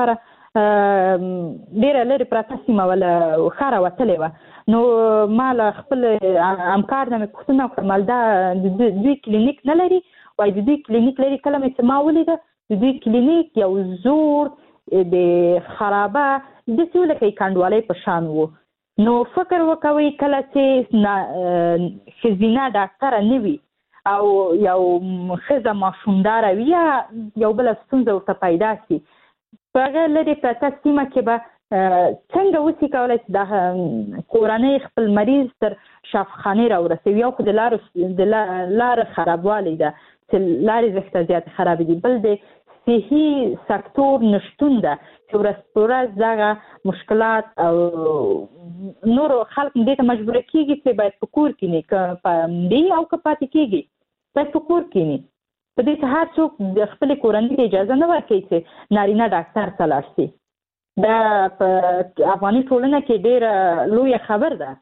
ډیره لري پراته سیمه ولا خاره وتلې و. نو ما له خپل همکار نه مې پوښتنه وکړه دا دوی کلینیک نه لري؟ وایي د دوی کلینیک لري. کله مې چې ما ولیده د دوی کلینیک یو زوړ د خرابه داسې و لکه کنډوالۍ په شان و. نو فکر وکوئ کله چې ښځینه ډاکټره نه وي او یو ښځه ماشومداره وي یا یو بله ستونزه ورته پیدا شي په هغه لرې پرته سیمه کې به څنګه وسي کولی چې د کورنۍ خپل مریض تر شفاخانې راورسوي؟ یو خو د لارو د لارې خرابوالی ده چې لارې زښته زیاتې خرابې دي، بل د صحي سکتور نشتون ده چې ورځ په ورځ دغه مشکلات او نور خلک دې ته مجبوره کېږي چې باید په کور کښېني، که مري او که پاتې کېږي باید په کور کښېني. په دې چې هر څوک د خپلې کورنۍ ته اجازه نه ورکوي چې نارینه ډاکټر ته لاړ شي. دا په افغاني ټولنه کې ډېره لویه خبر ده.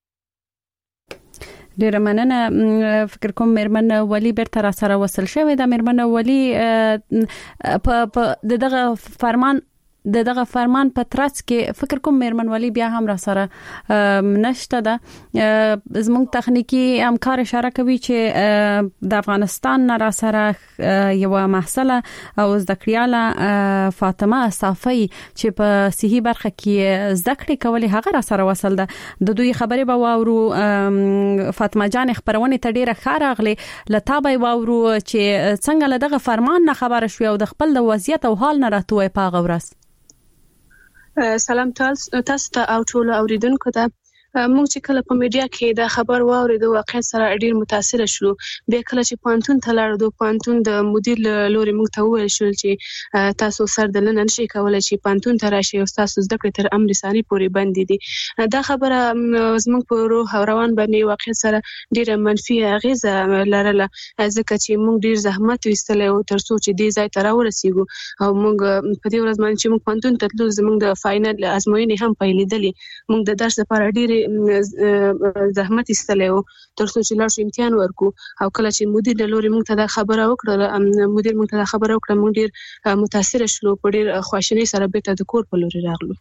ډیره مننه. فکر کوم میرمن ولی بیرته را سره وصل شوې ده. میرمن ولی په دغه فرمان د دغه فرمان په ترڅ کې فکر کوم میرمن ولی بیا هم را سره نشته ده. زموږ تخنیکی همکار اشاره کوي چې د افغانستان را سره یو محصله او زدکړیاله فاطمه صافی چې په صحي برخه کې زدکړې کولې هغه را سره وصل ده. د دوی خبرې به واورو. فاطمه جان خبرونه ته ډیره ښه راغلې. لته به واورو چې څنګه له دغه فرمان نه خبره شوې او د خپل د وضعیت او حال نه راتوي په هغه ورځ. سلام تاسو ته او ټول اوریدونکو ته. موږ چې کله په میډیا کې دا خبر واورېدو واقعیت سره ډیر متاثر شو. بیا کله چې پوهنتون ته لاړو پوهنتون د مدیر لوري موږ ته وویل شو چې تاسو سر دلنه نشئ کولای چې پوهنتون ته راشئ او تاسو زده کړې تر امر ثاني پورې بندې دي. دا خبره زموږ په روح او روان باندې واقعیت سره ډیره منفي اغیزه لرله ځکه چې موږ ډیر زحمت وستلې او تر څو چې دې ځای ته راورسېږو او موږ په دې ورځ باندې چې موږ پوهنتون ته تلو زموږ د فاینل ازموینې هم پیلېدلې. موږ د درس لپاره ډیر زحمت استلې او تر څو چې لاړ شو امتحان ورکو او کله چې مدیر د لوري موږ ته دا خبره وکړه مدیر موږ ته دا خبره وکړه موږ ډیر متاثر شلو په ډیر خواشینۍ سره بیرته د کور په لوري راغلو.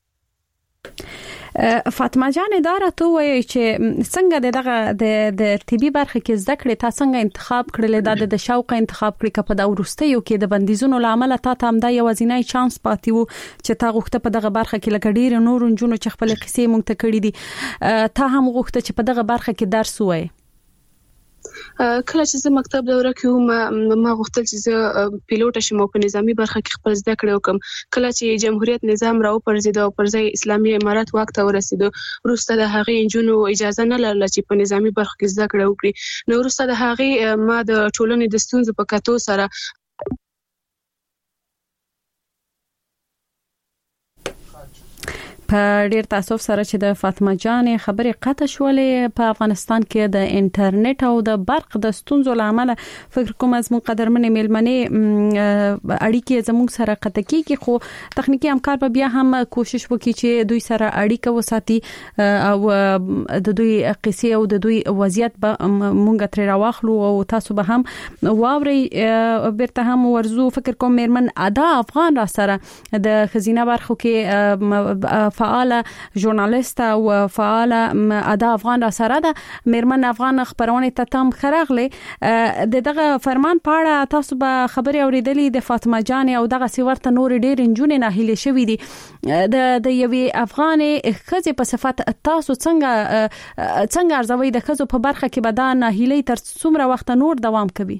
فاطمه جان دا راته وایي چې څنګه دغه د طبي برخه کې زده کړې تا څنګه انتخاب کړل؟ دا د شوق انتخاب کړې کپ د ورستیو کې د بندیزونو لامل تا ته هم دا یو ځینای چانس پاتې وو چې تا غوښته په دغه برخه کې لکه ډیر نور جنونو چې خپل قصې مونږ ته کړې دي تا هم غوښته چې په دغه برخه کې درس وای. کله چې زه مکتب دوره کې وم ما غوښتل چې زه پیلوټ شم او په نظامی برخه کې خپل زده کړې وکم. کله چې جمهوریت نظام راو پرځید او پر ځای اسلامي امارات واک ته ورسېدو وروسته د هغې انجونو اجازه نه لرله چې په نظامی برخه کې زده کړې وکړي. نو وروسته د هغې ما د ټولنې د ستونزو په کتو سره په ډیر تاسو سره چې د فاطمه جان خبرې قطع شولې په افغانستان کې د انټرنیټ او د برق د ستونزو لامل فکر کوم از مو قدرمنې میلمنې اړیکې زموږ سره قطع کیږي خو تخنیکی همکار به بیا هم کوشش وکړي چې دوی سره اړیکه وساتي او د دوی قصې او د دوی وضعیت به مونږ تر راوخلو او تاسو به هم واوري. بیرته هم ورزو فکر کوم میرمن ادا افغان را سره د خزینه برخو کې فعال ژورنالیست او فعال ادا افغان را سره ده. میرمن افغان خبرونه ته تم خراغله د دغه فرمان په اړه تاسو به خبري اوریدلې د فاطمه جان او دغه سیورته نور ډیر انجونې نه هلي شوې دي د د یوې افغانې خزه په صفات تاسو څنګه څنګه ارزوي د خزو په برخه کې بدان نه هلي تر څومره وخت نور دوام کوي؟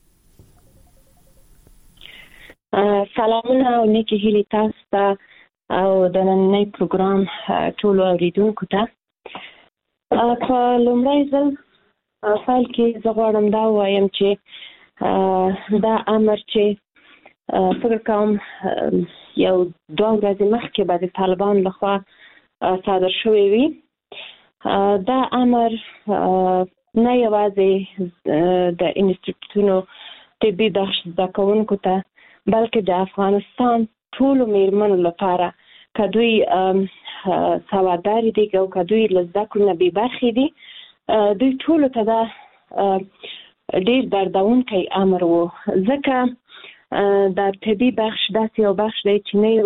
سلامونه او نیکی هلي تاسو ته او د نننۍ پروګرام ټول اوریدونکو ته. په لومړي ځل فایل کې زه غواړم دا وایم چې دا امر چې فکر کوم یو دوه ورځې مخکې به د طالبانو لخوا صادر شوی وي. دا امر نه یوازې د انسټیټیوټونو طبي زده کوونکو ته بلکې د افغانستان ټولو میرمنو لپاره که دوی سواداري دي او که دوی له زده کړو نه بې برخې دي دوی ټولو ته دا ډېر دردونکی امر و ځکه د طبي بخش داسې یو بخش دی چې نه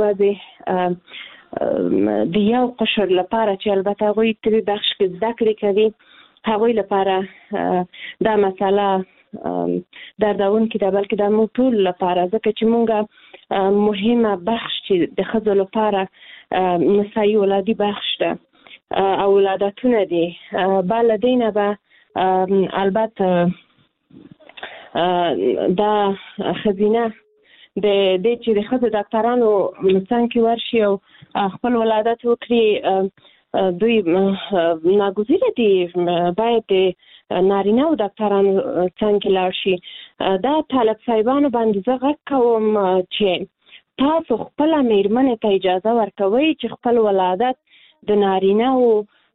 یوازې د یو قشر لپاره چې البته هغوی طبي بخش کې زده کړې کوي هغوی لپاره دا مسله دردونکې ده بلکې د موږ ټول لپاره ځکه چې موږ مهمه بخش چې د ښځو لپاره نسایي ولادي بخش ده او ولادتونه دي با له دې نه به البته دا ښځینه د دې چې د ښځو ډاکټرانو څنګ کې ورشي او خپل ولادت وکړي دوی ناګزیره دي باید د نارینه او ډاکټرانو څنګ کې لاړ شي. دا طالب صاحبانو باندې زه غږ کوم چې تاسو خپله مېرمنې ته اجازه ورکوئ چې خپل ولادت د نارینه او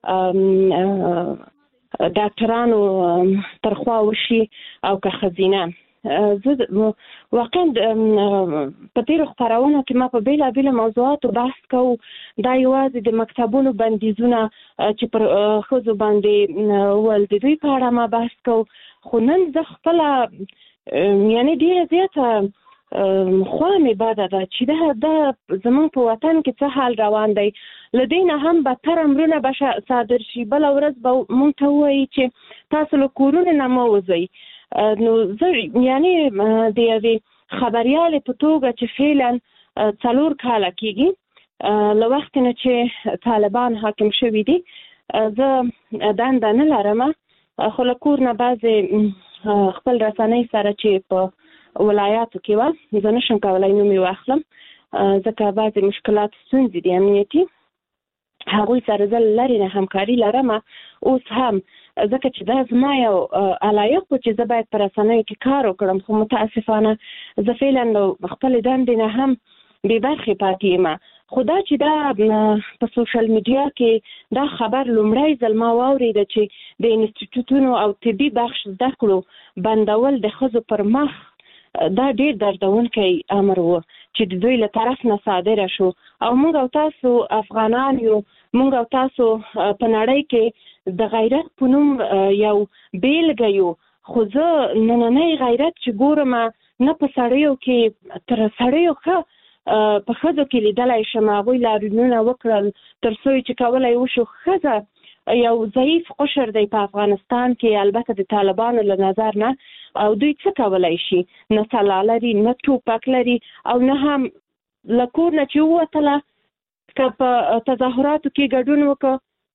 ډاکټرانو ترخوا وشي او که ښځینه. زه واقعا په تېرو خپرونو کې ما په بېلابېلو موضوعاتو بحث کوو دا یوازې د مکتبونو بندیزونه چې پر ښځو باندې ول د دوی په اړه ما بحث کوو خو نن زه خپله یعنې ډېره زیاته خوا مې بده ده چې دا دا زموږ په وطن کې څه حال روان دی. له دې نه هم بدتر امرونه به صادر شي. بله ورځ به موږ ته ووایي چې تاسو له کورونو نه مه وځئ. نو زه یعنې د یوې خبریالې په توګه چې فعلا څلور کاله کېږي له وخت نه چې طالبان حاکم شوي دي زه دنده نه لرم خو له کور نه بعضې خپل رسنۍ سره چې په ولایاتو کې وه زه نشم کولی نوم یې واخلم ځکه بعضې مشکلات ستونزې دي امنیتي هغوی سره زه لرې نه همکاري لرم اوس هم ځکه چې دا زما یو علایق و چې زه باید په رسنیو کې کار وکړم خو متاسفانه زه فعلا خپلې دندې نه هم بې برخې پاتې یم. خو دا چې دا په سوشل میډیا کې دا خبر لومړی ځل ما واورېده چې د انسټیټوټونو او طبي بخش زده کړو بندول د ښځو پر مخ دا ډېر دردونکی امر و چې د دوی له طرف نه صادره شو او موږ او تاسو افغانان یو موږ او تاسو په نړۍ کې د غیرت په نوم یو بیلګه یو خو زه نننی غیرت چې ګورم نه په سړیو کې تر سړیو ښه په ښځو کې لیدلی شم هغوی لاریونونه وکړل تر څو چې کولی وشو ښځه یو ضعیف قشر دی په افغانستان کې البته د طالبانو له نظر نه او دوی څه کولی شي نه سلاح لري نه ټوپک لري او نه هم له کور نه چې ووتله که په تظاهراتو کې ګډون وکړه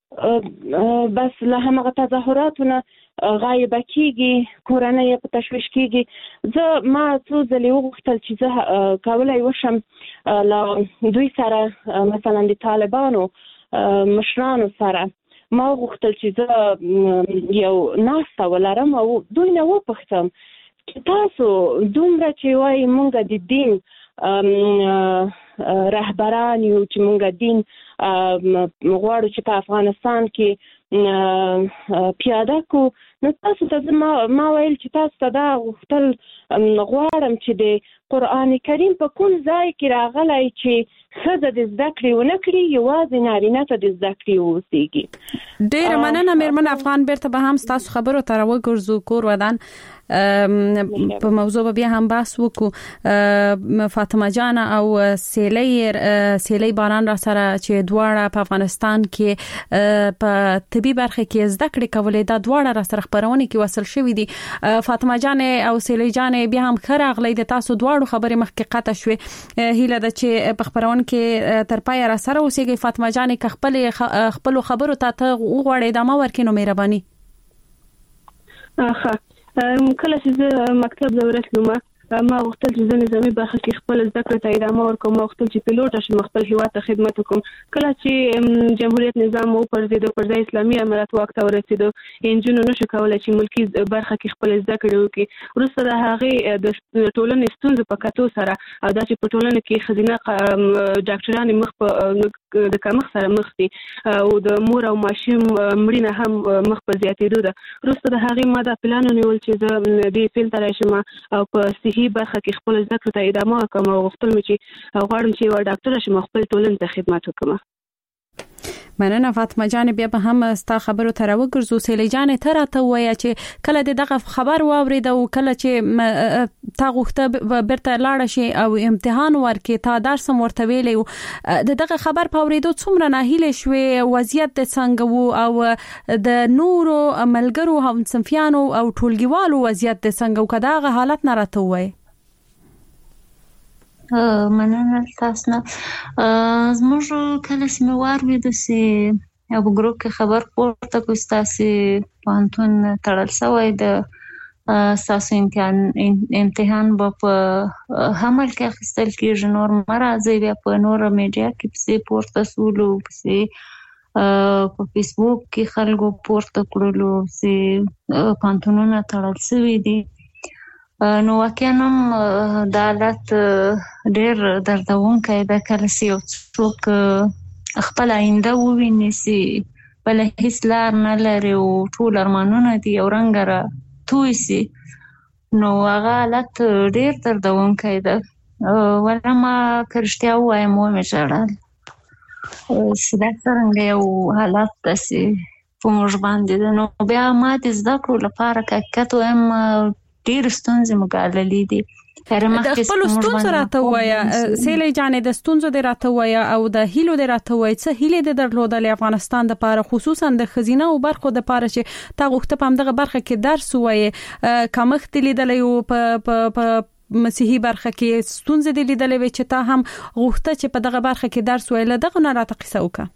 بس له همغه تظاهراتو نه غایبه کېږي کورنۍ یې په تشویش کېږي. زه ما څو ځلې وغوښتل چې زه کولی وشم له دوی سره مثلا د طالبانو مشرانو سره ما وغوښتل چې زه یو ناسته ولرم او دوی نه وپوښتم چې تاسو دومره چې وایي موږ د دین رهبران یو چې موږ دین غواړو چې په افغانستان کې پیاده کو نو تاسو ته ما ویل چې تاسو ته دا غوښتل غواړم چې د قرآن کریم په کوم ځای کې راغلی چې ښځه د زده کړې ونه کړي یوازې نارینه ته د زده کړې واوسېږي. ډېره مننه مېرمن افغان بیرته به هم ستاسو خبرو ته راوګرځو کور ودان په موضوع به بیا هم بحث وکړو. فاطمه جان او سیلی سیلی باران را سره چې دواړه په افغانستان کې په طبي برخه کې زده کړې کولې دا دواړه را سره خبرونه کې وصل شوې دي. فاطمه جان او سیلی جان بیا هم خیر اغلی د تاسو دواړو خبرې مخکې قطع شوې هیله ده چې په خبرونه کې تر پای را سره اوسېږي. فاطمه جان که خپل خپل خبرو ته ته وغواړې دا ما ورکینو مهرباني. اخه کله چې زه مکتب ته ورسېدم ما غوښتل چې زه نظامي برخه کې خپل زده کړې ته ادامه ورکوم. ما غوښتل چې پیلوټ شم خپل هیواد ته خدمت وکړم. کله چې جمهوریت نظام وپرځېد پر ځای اسلامي امارت واک ته ورسېدو نجونو نشو کولی چې ملکي برخه کې خپل زده کړې وکړي. وروسته د هغې د ټولنې ستونزو په کتو سره او دا چې په ټولنه کې ښځینه ډاکټرانې مخ په د کمښت سره مخ دي او د مور او ماشوم مړینه هم مخ په زیاتېدو ده. وروسته د هغې ما دا پلان ونیول چې زه دې فیلډ ته راشم او په صحي برخه کې خپل زده کړو ته ادامه ورکړم او غوښتل مې چې غواړم چې یوه ډاکټره شم او خپل ټولنې ته خدمت وکړم. مننه فاطمه جان، بیا به هم ستا خبرو تر وګرځو. سیلې جان ته راته وایي چې کله دغه خبر واورید او کله چې تا غوښته برته لاړ شي او امتحان ورکې تا درس ورته ویلې دغه خبر پاوریدو څومره ناهیله شوې، وضعیت د څنګه وو او د نورو ملګرو هم صنفیانو او ټولګیوالو وضعیت د څنګه او کداغه حالت نه راته وایي؟ مننه تاسو نه. زموږ کله چې مې واورېدو چې یو ګروپ کې خبر پورته کړ ستاسو پوهنتون تړل شوی د ستاسو امتحان امتحان به په حمل کې اخیستل کېږي، نور مه راځئ. بیا په نوره میډیا کې پسې پورته سولو، پسې په فیسبوک کې خلکو پورته کړلو چې پوهنتونونه تړل شوي دي. نو واقعا دا حالت ډېر دردونکی ده. کله چې یو څوک خپل آینده وویني چې بله هیڅ لار نه لري او ټول ارمانونه دي یو رنګه را توی سي، نو هغه حالت ډېر دردونکی ده. ولې ما که رښتیا ووایم ومې ژړل چې دا څرنګه یو حالت داسې په موږ باندې ده. نو بیا ما د زده کړو لپاره که حقیقت وایم ډېر ستونزې مو ګاللې دي. د خپل ستونزو راته وایه سیلې جانې، د ستونزو دې راته وایه او د هیلو دې راته وایه. څه هیلې دې درلودلې افغانستان دپاره، خصوصا د ښځینه او برخو دپاره چې تا غوښته په همدغه برخه کې درس ووایې؟ کمښت دې لیدلی و په مسیحي برخه کې، ستونزې دې لیدلې وې چې تا هم غوښته چې په دغه برخه کې درس ووایې. له دغه نه راته قصه وکړه.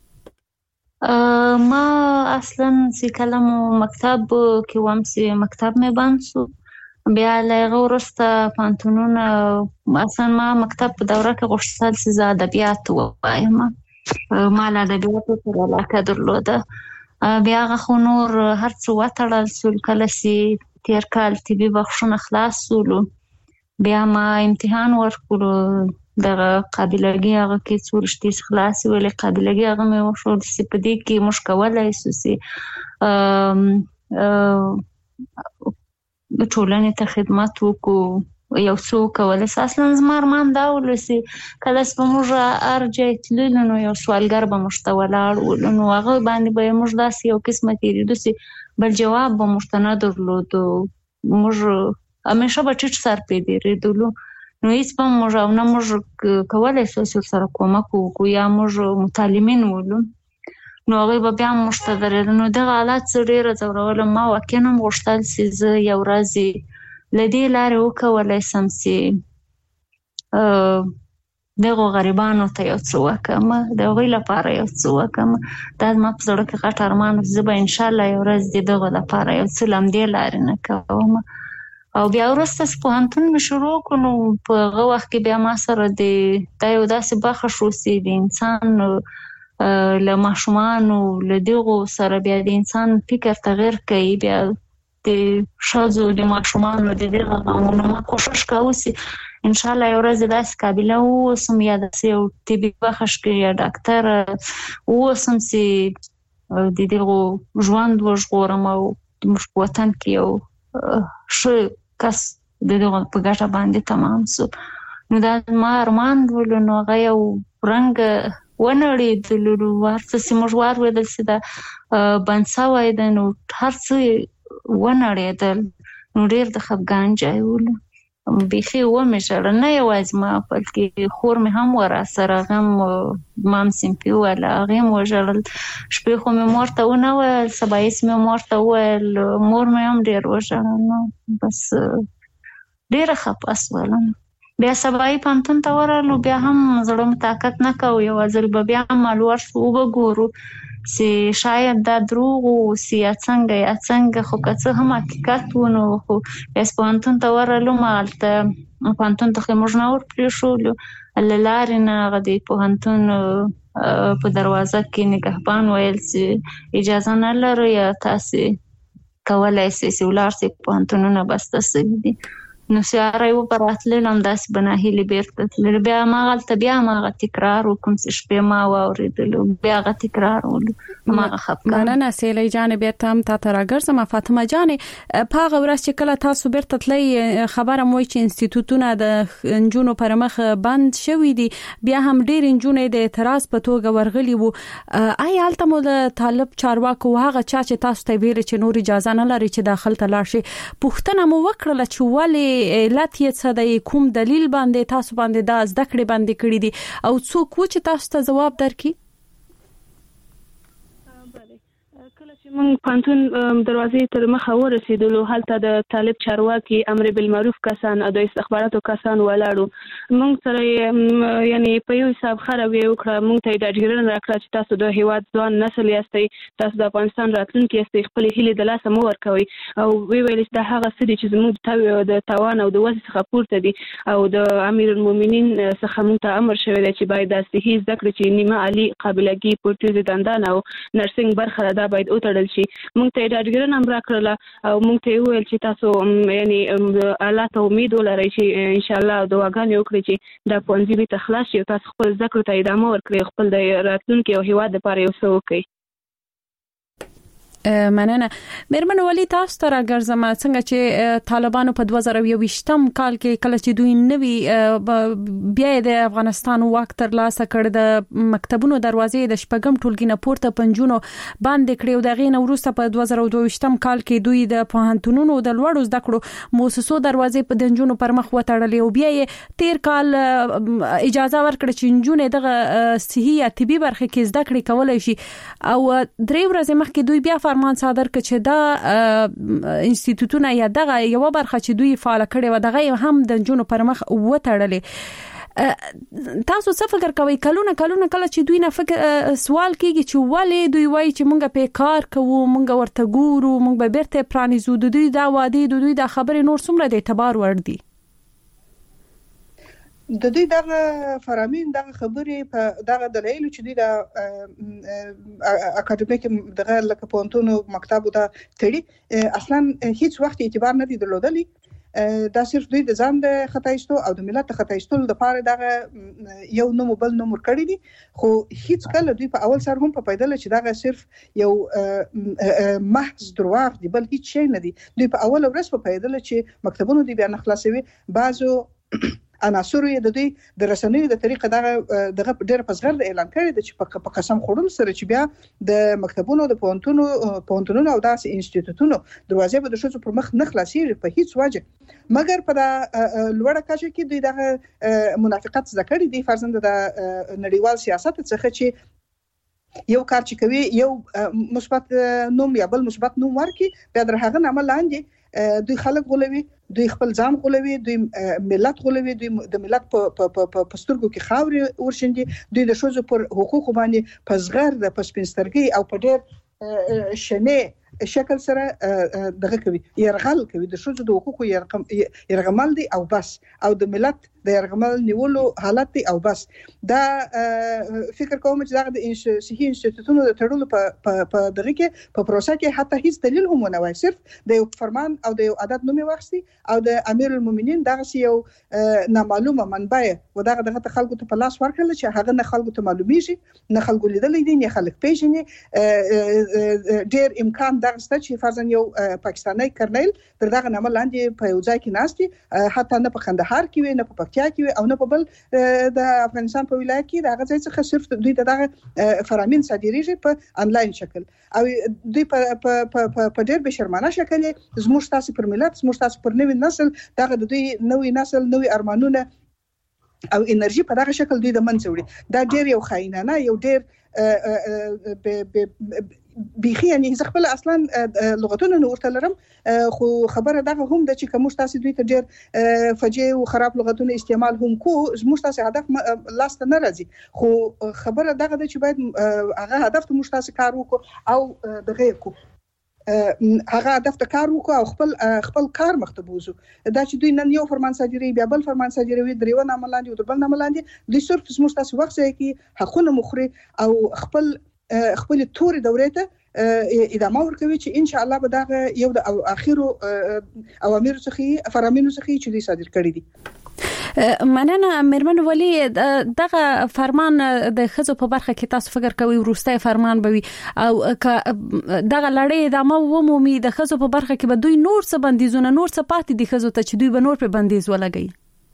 ما اصلا چې کله مو مکتب کې وم چې مکتب مې بند شو، بیا له هغه وروسته پوهنتونونه اصلا ما مکتب په دوره کې غوښتل چې زه ادبیات ووایم، ما له ادبیاتو سره علاقه درلوده. بیا هغه خو نور هر څه وتړل شول. کله چې تېر کال طبي بخښونه خلاص شولو بیا ما امتحان ورکړو، دغه قابلګي هغه کې څو رشتې خلاصې ولې قابلګي هغه مې وښود چې په دې کې موږ کولی شو چې ټولنې ته خدمت وکړو، یو څه وکولی شو. اصلا زما ارمان دا ولو چې کله چې به موږ هر ځای تللو نو یو سوالګر به موږ ته ولاړ ولو، نو هغه باندې به موږ داسې یو قسمه تېرېدو چې بل جواب به موږ ته نه درلودو. موږ همیشه به ټیټ سر پرې تېرېدلو، نو هیڅ به موږ او نه موږ کولی شو چې ورسره کومک وکړو یا موږ متعلمین ولو، نو هغوی به بیا هم موږ ته درېدل. نو دغه حالت زه ډېره ځورولم. ما واقعا هم غوښتل چې زه یو ورځ له دې لارې وکولی شم چې دغو غریبانو ته یو څه وکړم، د هغوی لپاره یو څه وکړم. دا زما په زړه کې غټ ارمان و چې زه به انشاءالله یو ورځ د دغو لپاره یو څه له همدې لارې نه کوم. او بیا وروسته چې پوهنتون مې شروع کړو نو په هغه وخت کې بیا ما سره د دا یو داسې برخه شو چې د انسان له ماشومانو له دغو سره بیا د انسان فکر تغیر کوي. بیا د ښځو د ماشومانو د دغه غمونو ما کوشش کوو چې انشاءالله یو ورځ داسې قابله واوسم یا داسې یو طبي بخش کې یا ډاکټر واوسم چې د دغو ژوند وژغورم او زموږ په وطن کې یو ښه کس د دغه په ګټه باندې تمام شو. نو دا زما ارمان ولو، نو هغه یو رنګ ونړېدلو. هر څه چې موږ واورېدل چې دا بند شوی دی نو هر څه ونړېدل، نو ډېر د خفګان ځای ولو. بیخي ومې ژړل، نه یوازې ما بلکې خور مې هم وراسره، هغه هم ما هم صنفي وویله، هغې هم وژړل. شپې خو مې مور ته ونه ویل، سبایس مې مور ته وویل، مور مې هم ډېر وژړل. نو بس ډېره خفه شولم. بیا سبایي پوهنتون ته ورغلو، بیا هم زړه مې طاقت نه کوو، یو ځل به بیا هم مالور شو وبګورو چې شاید دا دروغ و چې یا څنګه یا څنګه، خو که څه هم حقیقت و نو خو بیا پوهنتون ته ورغلو. هلته پوهنتون ته خو موږ نه ور پرېښولو، له لارې نه هغه د پوهنتون په دروازه کې نګهبان ویل چې اجازه نه لرو یا تاسې کولی شئ چې ولاړ شئ، پوهنتونونه بسته شوي دي. نو سیاره یو براتل هم داسې بناهیلې بیرته تلل بیا ما غلطه بیا ما غ تکرار وکم چې شپې ما واوریدل بیا غ تکرار ول ما خپل نه نه سیلې جان بیرته هم تا تر اگرزم فاطمه جان په غورس چې کله تاسو بیرته تللی خبره مو چې انسټیټوټونه د انجونو پر مخ بند شوې دي بیا هم ډیر انجونې د اعتراض په توګه ورغلي وو آی حالت مو د طالب چارواکو هغه چا چې تاسو ته ویل چې نور اجازه نه لري چې داخل ته لاړ شي پوښتنه مو وکړه چې ولې علت یې څه دی کوم دلیل باندې تاسو باندې دا زده کړې باندې کړې دي او څوک و چې تاسو ته جواب درکړي کله چې موږ پانتون دروازې تر مخه ورسېدلو هلته د طالب چارواکي امر بالمعروف کسان او د استخباراتو کسان ولاړو موږ سره یعنی په یو حساب خرابې وکړه موږ ته د ډیرن راکړه چې تاسو د هیواد ځوان نسل یاستئ تاسو د افغانستان راتلونکي یاستئ خپل هیلې د لاسه مو ورکوي او وی ویل چې دا هغه څه دي چې زموږ د توان او د وسې څخه پورته دي او د امیر المؤمنین څخه موږ ته امر شوی دی چې باید د صحي زده کړې چې نیمه عالی قابلګي پورټیز دندان او نرسنګ برخه دا باید وتړل شي موږ ته د ډیرن امر راکړه او موږ ته ویل چې تاسو یعنی الله ته امید ولرئ چې ان شاء الله دعاګانې وکړئ چې دا پونځي به تخلاص شي تاسو خپل زده کړو ته ادامه ورکړئ خپل د راتلونکي او هیواد لپاره یو څه وکړئ مننه مېرمن ولی تاسو تر اگرزم څنګه چې طالبانو په دوه زره یوویشتم کال کې کله چې دوی نوی بیا د افغانستان واک تر لاسه کړ د مکتبونو دروازې د شپږم ټولګي نه پورته پنځونو باندې کړو د غین وروسته په دوه زره دوه کال کې دوی د پوهنتونونو د لوړو زده کړو مؤسسو دروازې په دنجونو پر مخ وتړلې او بیا یې تیر کال اجازه ورکړه چې انجونې دغه صحي یا طبي برخه کې زده کړې کولای شي او درې ورځې مخکې دوی بیا فرمان صادر کړ چې دا انسټیټوټونه یا دغه یو برخه چې دوی فعال کړي و دغه هم د جنونو پر مخ وتړلې تاسو څه فکر کوئ کلونه کلونه کله چې دوی نه فکر سوال کیږي چې ولې دوی وایي چې مونږ په کار کوو مونږ ورته ګورو مونږ به بیرته پرانیزو د دوی دا وادي د دوی دا خبره نور څومره د اعتبار ور دي د دوی دغه فرامین دغه خبرې په دغه دلایل چې دوی د اکاډمیک دغه لکه پونتونو مکتبو ته تړي اصلا هیڅ وخت اعتبار نه دی درلودلی دا صرف دوی د ځان د خطایستو او د ملت خطایستو لپاره دغه یو نوم بل نوم ورکړی دي خو هیڅ کله دوی په اول سر هم په پیدل چې دغه صرف یو محض درواغ دی بل هیڅ شی نه دی دوی په اول ورځ په پیدل چې مکتبونو دی بیا خلاصوي بعضو عناصر یې د دوی د رسنیو د طریقه دغه دغه ډېر پسغر د اعلان کړی د چې په قسم خورل سره چې بیا د مکتبونو د پونتونو پونتونو او داسې انسټیټوټونو دروازې به د شوڅو پر مخ نه خلاصيږي په هیڅ وجه مګر په لوړه کچه کې دوی دغه منافقت ذکر دي فرضاً د نړیوال سیاست څخه چې یو کار چې کوي یو مثبت نوم یا بل مثبت نوم ورکي بیا در هغه نامه لاندې دوی خلک غولوي دوی خپل ځان غولوي دوی ملت غولوي دوی د ملت په په سترګو کې خاورې ورشندي دوی د شوزو پر حقوق باندې پزغر د پسپینسترګي او په ډېر شنه شکل سره دغه کوي يرغل کوي د شوزو د حقوقو يرغمل دي او بس او د ملت د يرغمل نیولو حالت دی او بس دا فکر کوم چې دا د صحي انسټیټوټونو د تړلو په دغه کې په پروسه کې حتی هیڅ دلیل هم نه وای صرف د یو فرمان او د یو عدد نومي واخستي او د امیر المؤمنین دغه یو نامعلومه منبع و دغه دغه خلکو ته په لاس ورکړل چې هغه نه خلکو ته معلومیږي نه خلکو لیدل دي نه خلک پیژني ډیر امکان دغه ست چې فرضاً یو پاکستاني کرنل تر دغه نامه لاندې په یو ځای کې ناشتي حتی نه په خندهار کې نه په کې او نه په بل د افغانستان په ولایت کې دا غځي څخه صرف دوی دغه فرامین صادریږي په انلاین شکل او دوی په په په ډېر بشرمانه شکل زموږ تاسو پر ملت زموږ تاسو پر نوې نسل دغه دوی نوې نسل نوې ارمانونه او انرژي په دغه شکل دوی د منځ وړي دا ډېر یو خاینانه یو ډېر بيخي یعنی زه خپل اصلا لغتونه نو ورته لرم خو خبره دغه هم د چې کوم تاسو دوی ته ډېر فجیع او خراب لغتونه استعمال هم کو زموږ تاسو هدف لاست نه راځي خو خبره دغه د چې باید هغه هدف ته موږ تاسو کار وکړو او دغه کو هغه هدف ته کار وکړو او خپل خپل کار مختبوزو دا چې دوی نن یو فرمان صادري بیا بل فرمان صادروي دریو نامه لاندې او بل نامه لاندې دوی صرف زموږ تاسو وخت ځای کې حقونه مخري او خپل خپل توري دورې ته ادامه ورکوي چې ان شاء الله به دا یو د اخیرو اوامر څخه فرامینو څخه چې دوی صادر کړی دي. مننه میرمن ولی دغه فرمان د خزو په برخه کې تاسو فکر کوئ وروستي فرمان به وي او دغه لړۍ ادامه ومومي د خزو په برخه کې به دوی نور څه بندیزونه نور څه پاتې دي خزو ته چې دوی به نور په بندیز ولګي؟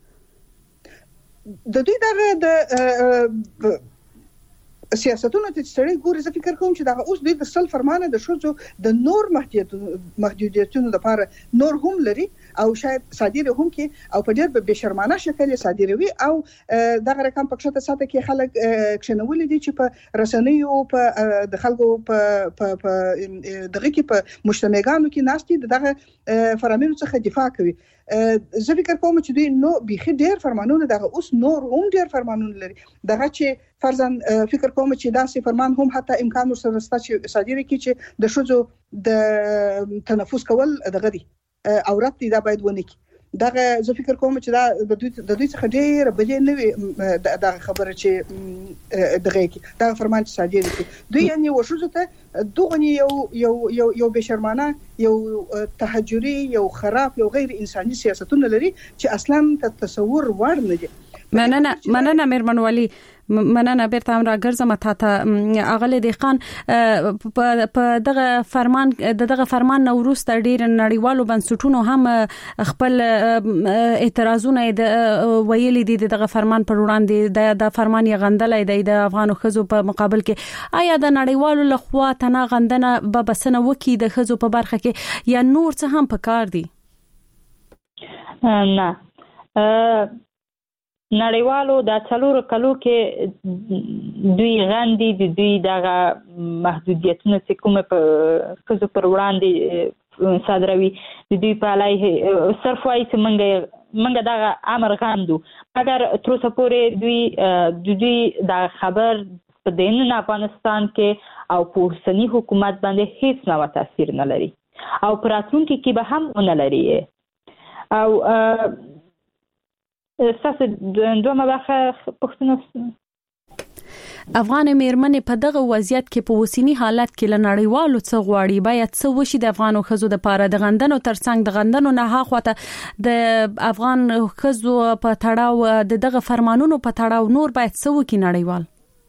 د دوی دغه د سیاستونو ته سړی ګوري زه فکر کوم چې دا اوس دوی د سل فرمانه د شوزو د نور محدودیتونو لپاره نور هم لري او شاید صادره هم کې او په ډېر به شرمانه شکل صادروي او دغه رقم پکښه ته ساته کې خلک کښنول دي چې په رسنیو په د خلکو په په دغه کې په مجتمعګانو کې ناستي دغه فرامینو څخه دفاع کوي. زه فکر کوم چې دوی نو بيخي ډېر فرمانونه دغه اوس نور هم ډېر فرمانونه لري دغه چې فرضاً فکر کوم چې داسې فرمان هم حتی امکان ورسره ستا چې صادره کی چې د شوزو د تنفس کول دغه دي عورت دي دا باید ونه کی دغه زه فکر کوم چې دا د دوی د دوی څخه ډېر بلې نه وي دغه خبره چې دغه کی دا فرمان چې صادره کی دوی یعنی وشوزو ته دغه یو یو یو یو بشرمانه یو تهجری یو خراب یو غیر انساني سیاستونه لري چې اصلا تصور وړ نه دي. مننه مننه میرمن ولی مننه بیرته هم راګرځم ته ته اغله دی خان په دغه فرمان دغه فرمان نو وروسته ډیر نړیوالو بنسټونو هم خپل اعتراضونه د ویلي دي دغه فرمان پر وړاندې د فرمان یې غندلای دی د افغانو خزو په مقابل کې آیا د نړیوالو لخوا تنا غندنه به بسنه وکي د خزو په برخه کې یا نور څه هم پکار دي؟ نه نړیوالو د څلورو کلو کې دوی غندي د دوی دغه محدودیتونه چې کومه په خزو پر وړاندې صادروي د دوی په علیه صرف وايي چې منګه منګه دغه امر غندو مګر تر اوسه پورې دوی د دوی د خبر په دین افغانستان کې او په اوسنی حکومت باندې هیڅ نوع تاثیر نه لري او پراتونکو کې به هم نه لري او اساس دومره برخه پښتون افغان میرمنې په دغه وضعیت کې په وسینی حالت کې لنړیوالو څه غواړي باید څه وشي د افغانو خزو د پاره د غندنو ترڅنګ د غندنو نه هاخواته د افغان خزو په تړاو د دغه فرمانونو په تړاو نور باید څه وکړي نړیوال؟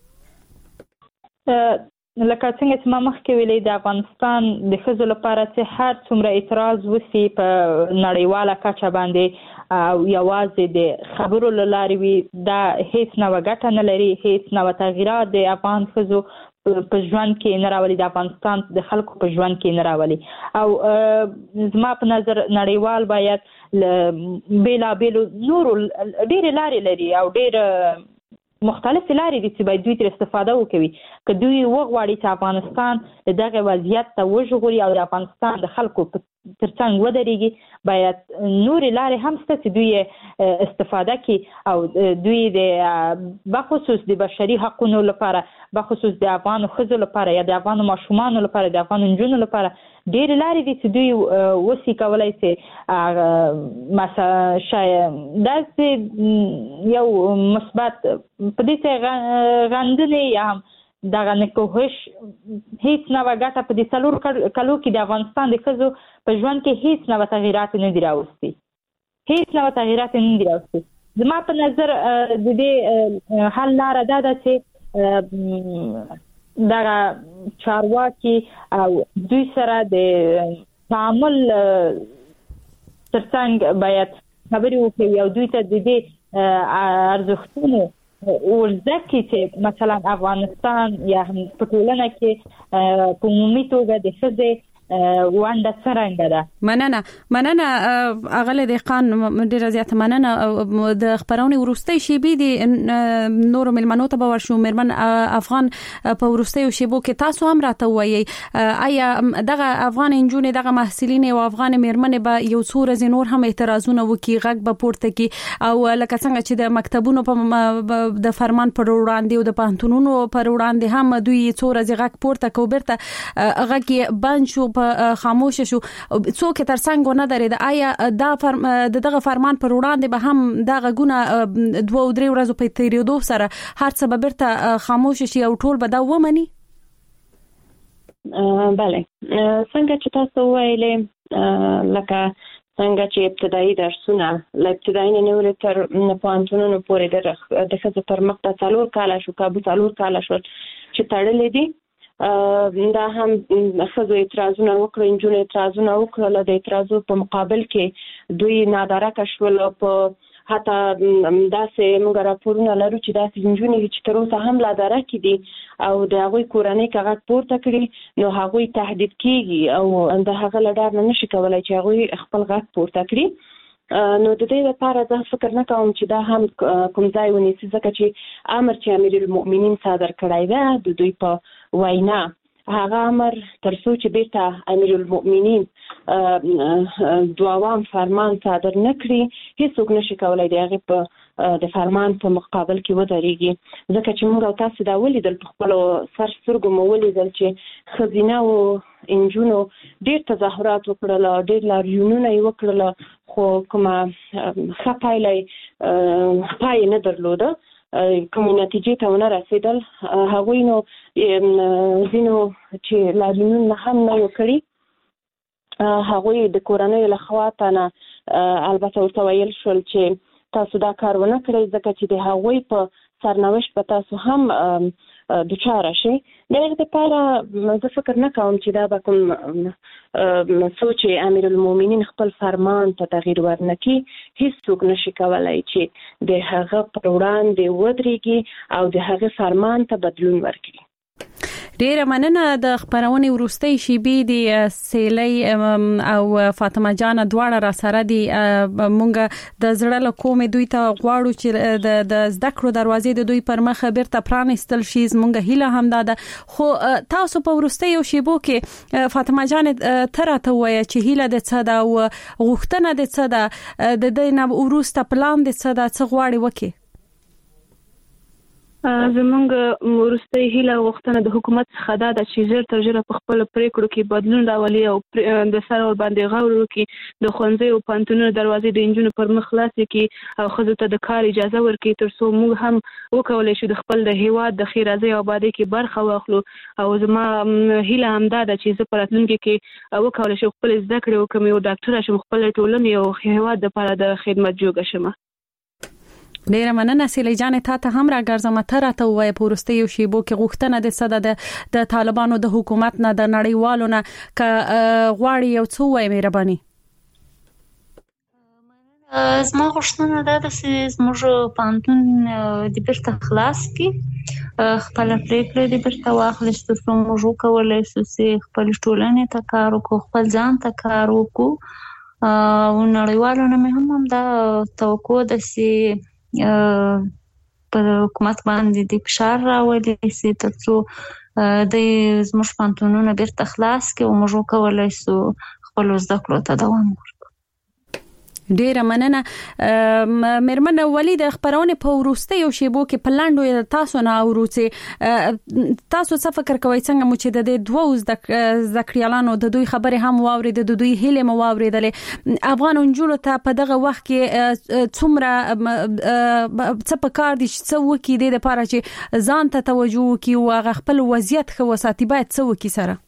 لکه څنګه چې ما مخکې ویلې د افغانستان د خزو لپاره چې هر څومره اعتراض وسی په نړیواله کچه باندې او یوازې د خبرو لاري وي دا هیڅ نو ګټه نه لري هیڅ نو تغیرات د افغان خزو په ژوند کې نه راولي د افغانستان د خلکو په ژوند کې نه راولي او زما په نظر نړیوال باید بیلا بیلو نور ډېر لاري لري او ډېر مختلف لارې دي چې باید دوی تر استفاده وکړي که دوی وغواړي چې افغانستان دغه وضعیت ته وژغوري او د افغانستان د خلکو ترڅنګ ودرېږي باید نورې لارې هم شته چې دوی استفاده کړي او دوی د بخصوص د بشري حقوقو لپاره بخصوص د افغانو ښځو لپاره یا د افغانو ماشومانو لپاره د افغانو نجونو لپاره ډېرې لارې دي چې دوی وسي کولی چې مثلا شاید داسې یو مثبت په دې چې غندنې یا هم دغه نکوهش هیڅ نوع ګټه په دې څلور کلو کې د افغانستان د ښځو په ژوند کې هیڅ نوع تغیرات نه دي راوستي هیڅ نوع تغیرات نه دي راوستي زما په نظر د دې حل لاره دا ده چې دغه چارواکي او دوی سره د تعامل ترڅنګ باید خبرې وکړي او دوی ته د دې ارزښتونو ورزکه چې مثلا افغانستان یا هم په ټولنه کې په عمومي توګه د ښځې وانده څرنګه ده. مننه مننه اغله دقان ډیره زیاته مننه د خبرونه ورستۍ شیبې دي نور ملمنو ته باور شو مرمن افغان په ورستۍ شیبو کې تاسو هم راته وایي آیا دغه افغان انجونې دغه محصلین او افغان مرمن به یو څو ورځې نور هم اعتراضونه وکي غږ به پورته کی او لکه څنګه چې د مکتبونو په د فرمان پر وړاندې او د پانتونونو پر وړاندې هم دوی څو ورځې غږ پورته کو برته غږ بند شو خاموش شو څوک تر څنګه نه درید آیا دا فرم دغه فرمان پر وړاندې به هم دا غونه دوه او درې ورځې په تیریدو سره هر څه به برته خاموش شي او ټول به دا ومني؟ بله څنګه چې تاسو ویلې لکه څنګه چې ابتدایي درسونه له ابتدایي نه ورته تر پوهنتونونو پورې د د ښځو پر مخ ته څلور کاله شو کابو څلور کاله شو چې تړلې دي دا هم ښځو اعتراضونه وکړل نجونې اعتراضونه وکړل د اعتراضو په مقابل کې دوی نادارکه شول په حتی داسې موږ راپورونه لرو چې داسې نجونې چې تر اوسه هم لادارکې دي او د هغوی کورنۍ که غږ پورته کړي نو هغوی تهدید کېږي او د هغه له ډار نه نشي کولی چې هغوی خپل غږ پورته کړي نو د دې لپاره زه فکر نه کوم چې دا هم کوم ځای ونیسي ځکه چې امر چې امیر المؤمنین صادر کړی ده د دوی په وینا هغه امر تر څو چې بیرته امیر المؤمنین دوام فرمان صادر نه کړي هیڅوک نشي کولی د هغې په د فرمان په مقابل کې ودرېږي ځکه چې موږ او تاسو دا ولیدل په خپلو سر سترګو مو ولیدل چې ښځینه و نجونو ډېر تظاهرات وکړل ډېر لاریونونه یې وکړل خو کومه ښه پایله یې پای نه درلوده کومې نتیجې ته ونه رسېدل هغوی نو ځینو چې لاریونونه هم نه یو کړي هغوی د کورنیو له خوا ته نه البته ورته ویل شول چې تاسو دا کار ونه کړئ ځکه چې د هغوی په سرنوشت به تاسو هم دچاره شئ د هغې دپاره زه فکر نه کوم چې دا به کوم څو چې امیر المؤمنین خپل فرمان ته تغییر ورنکړي هیڅوک نشي کولی چې د هغه پر وړاندې ودرېږي او د هغه فرمان ته بدلون ورکړي ډیره مننه د خبرونې وروستۍ شیبې د سیلۍ او فاطمه جان دواړه را سره دي مونږ د زړه له کومې دوی ته غواړو چې د زده کړو دروازې د دوی پر مخ بیرته پرانیستل شي مونږ هیله هم ده خو تاسو په وروستۍ شیبو کې فاطمه جان تر ته وایي چې هیله د څه ده او غوښتنه د څه ده د دې نه وروسته پلان د څه ده څه غواړي وکړي زمونږ وروستۍ هیله غوښتنه د حکومت څخه دا ده چې ژر تر ژره په خپلو پریکړو کې بدلون راولي او د سر ورباندې غور وکړي د ښوونځیو او پوهنتونونو دروازې د نجونو پر مخ خلاصې کړي او ښځو ته د کار اجازه ورکړي تر څو موږ هم وکولی شو د خپل د هیواد د ښېرازۍ او ابادۍ کې برخه واخلو او زما هیله همدا ده چې زه په راتلونکي کې وکولی شم خپلې زده کړې وکړم یو ډاکټره شم خپلې ټولنې او هیواد دپاره د خدمت جوګه شم ډیره مننه سیلۍ جانې تا ته هم راګرځم ته راته ووایه په وروستیو شیبو کې غوښتنه د څه ده د طالبانو د حکومت نه د نړیوالو نه که غواړي یو څه ووایي مهرباني زما غوښتنه دا ده چې زموږ پوهنتون د بیرته خلاص کړي خپله پرېکړه د بیرته واخلي تر څو موږ وکولی شو چې خپلې ټولنې ته کار وکړو خپل ځان ته کار وکړو او نړیوالو نه مې هم همدا توقع ده چې پر حکومت باندې د فشار راولي چې تر څو د زموږ پوهنتونونه بیرته خلاص کړي او موږ وکولی شو خپلو زده کړو ته دوام ورکړو ډیره مننه مېرمن ولې د خبرونې په وروستیو شیبو کې په لنډو تاسو نه اورو چې تاسو څه فکر کوئ څنګه مو چې د دې دوو زده کړیالانو د دوی خبرې هم واورېدې د دوی هیلې مو واورېدلې افغان نجونو ته په دغه وخت کې څومره څه پکار دي چې څه وکړي د دې لپاره چې ځان ته توجه وکړي او هغه خپل وضعیت ښه وساتي باید څه وکړي سره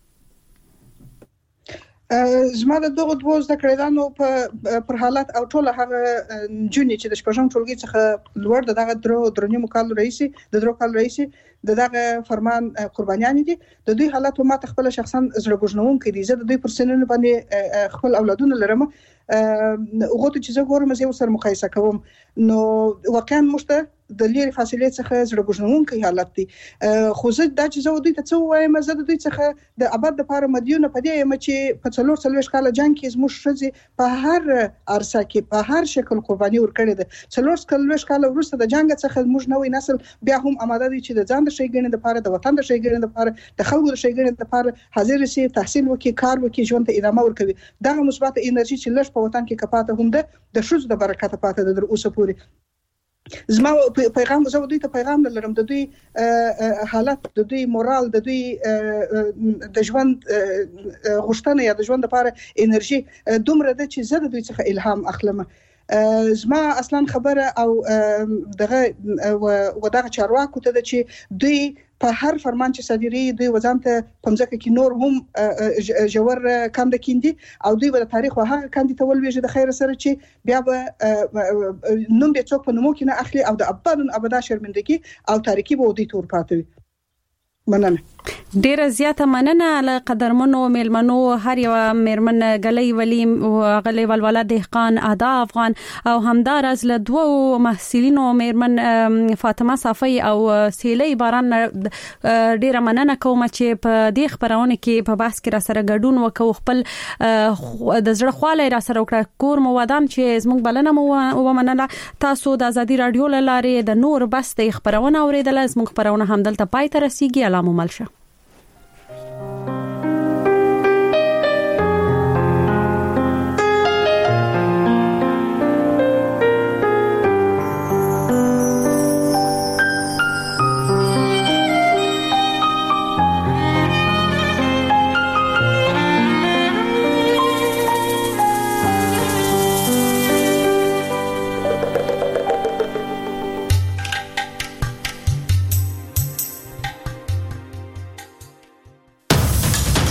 زما د دغه دوه زده کړیالانو په پر حالت او ټوله هغه نجونې چې د شپږم ټولګي څخه لوړ د دغه درو درنیمو کالو رئیسي د درو کالو رئیسي د دغه فرمان قربانیان دي د دوی حالت ما ته خپل شخصا زړه ګوښنونکي دي زه د دوی پر سنونو باندې خپل اولادونه لرم وګورئ چې زه ګورم زه سره مقایسه کوم نو واقعا مشته د لري فاصله څخه زړه ګوښنونکي حالت دي خو زه دا چې زه دوی ته څه وایم زه د دوی څخه د ابد لپاره مدیونه پدې یم چې په څلور څلوېښت کاله جنگ کې زموږ ښځې په هر عرصه کې په هر شکل قرباني ورکړې ده څلور څلوېښت کاله وروسته د جنگ څخه زموږ نوې نسل بیا هم آماده دي چې د ځان د ښېګڼې لپاره د وطن د ښېګڼې لپاره د خلکو د ښېګڼې لپاره حاضر شي تحصیل وکړي کار وکړي ژوند ته ادامه ورکوي دغه مثبت انرژي چې لږ په وطن کې کپاته هم ده د ښځو د برکته پاته ده تر اوسه پورې زما پیغام زه دوی ته پیغام لرم د دوی حالت د دوی مورال د دوی د ژوند غوښتنه یا د ژوند لپاره انرژي دومره ده چې زه د دوی څخه الهام اخلم زما اصلا خبره او دغه و دغه چارواکو ته چې دوی په هر فرمان چې صادري دوی وزانته پمځکه کې نور هم جوړ کاند کیندي او دوی به تاریخ او هغه کاندي تول ویژه د خیر سره چې بیا به نوم به څوک په نومو کې نه اخلي او د ابدان ابدا شرمندگی او تاریخي به دوی تور پاتوي. مننه. ډیره زیاته مننه له قدرمنو میلمنو هر یو میرمن غلي ولی غلي ولوله دهقان ادا افغان او همدار از له دوه محصلینو میرمن فاطمه صافی او سیلی باران ډیره مننه کوم چې په دې خبرونه کې په بحث کې را سره ګډون وکاو خپل د زړه خواله را سره وکړه کور مو ودان چې زموږ بلنه مو ومنله. تاسو د ازادي رادیو لاره د نور بس د خبرونه اوریدل زموږ خبرونه همدلته پای ته رسیدي. علامه ملشه.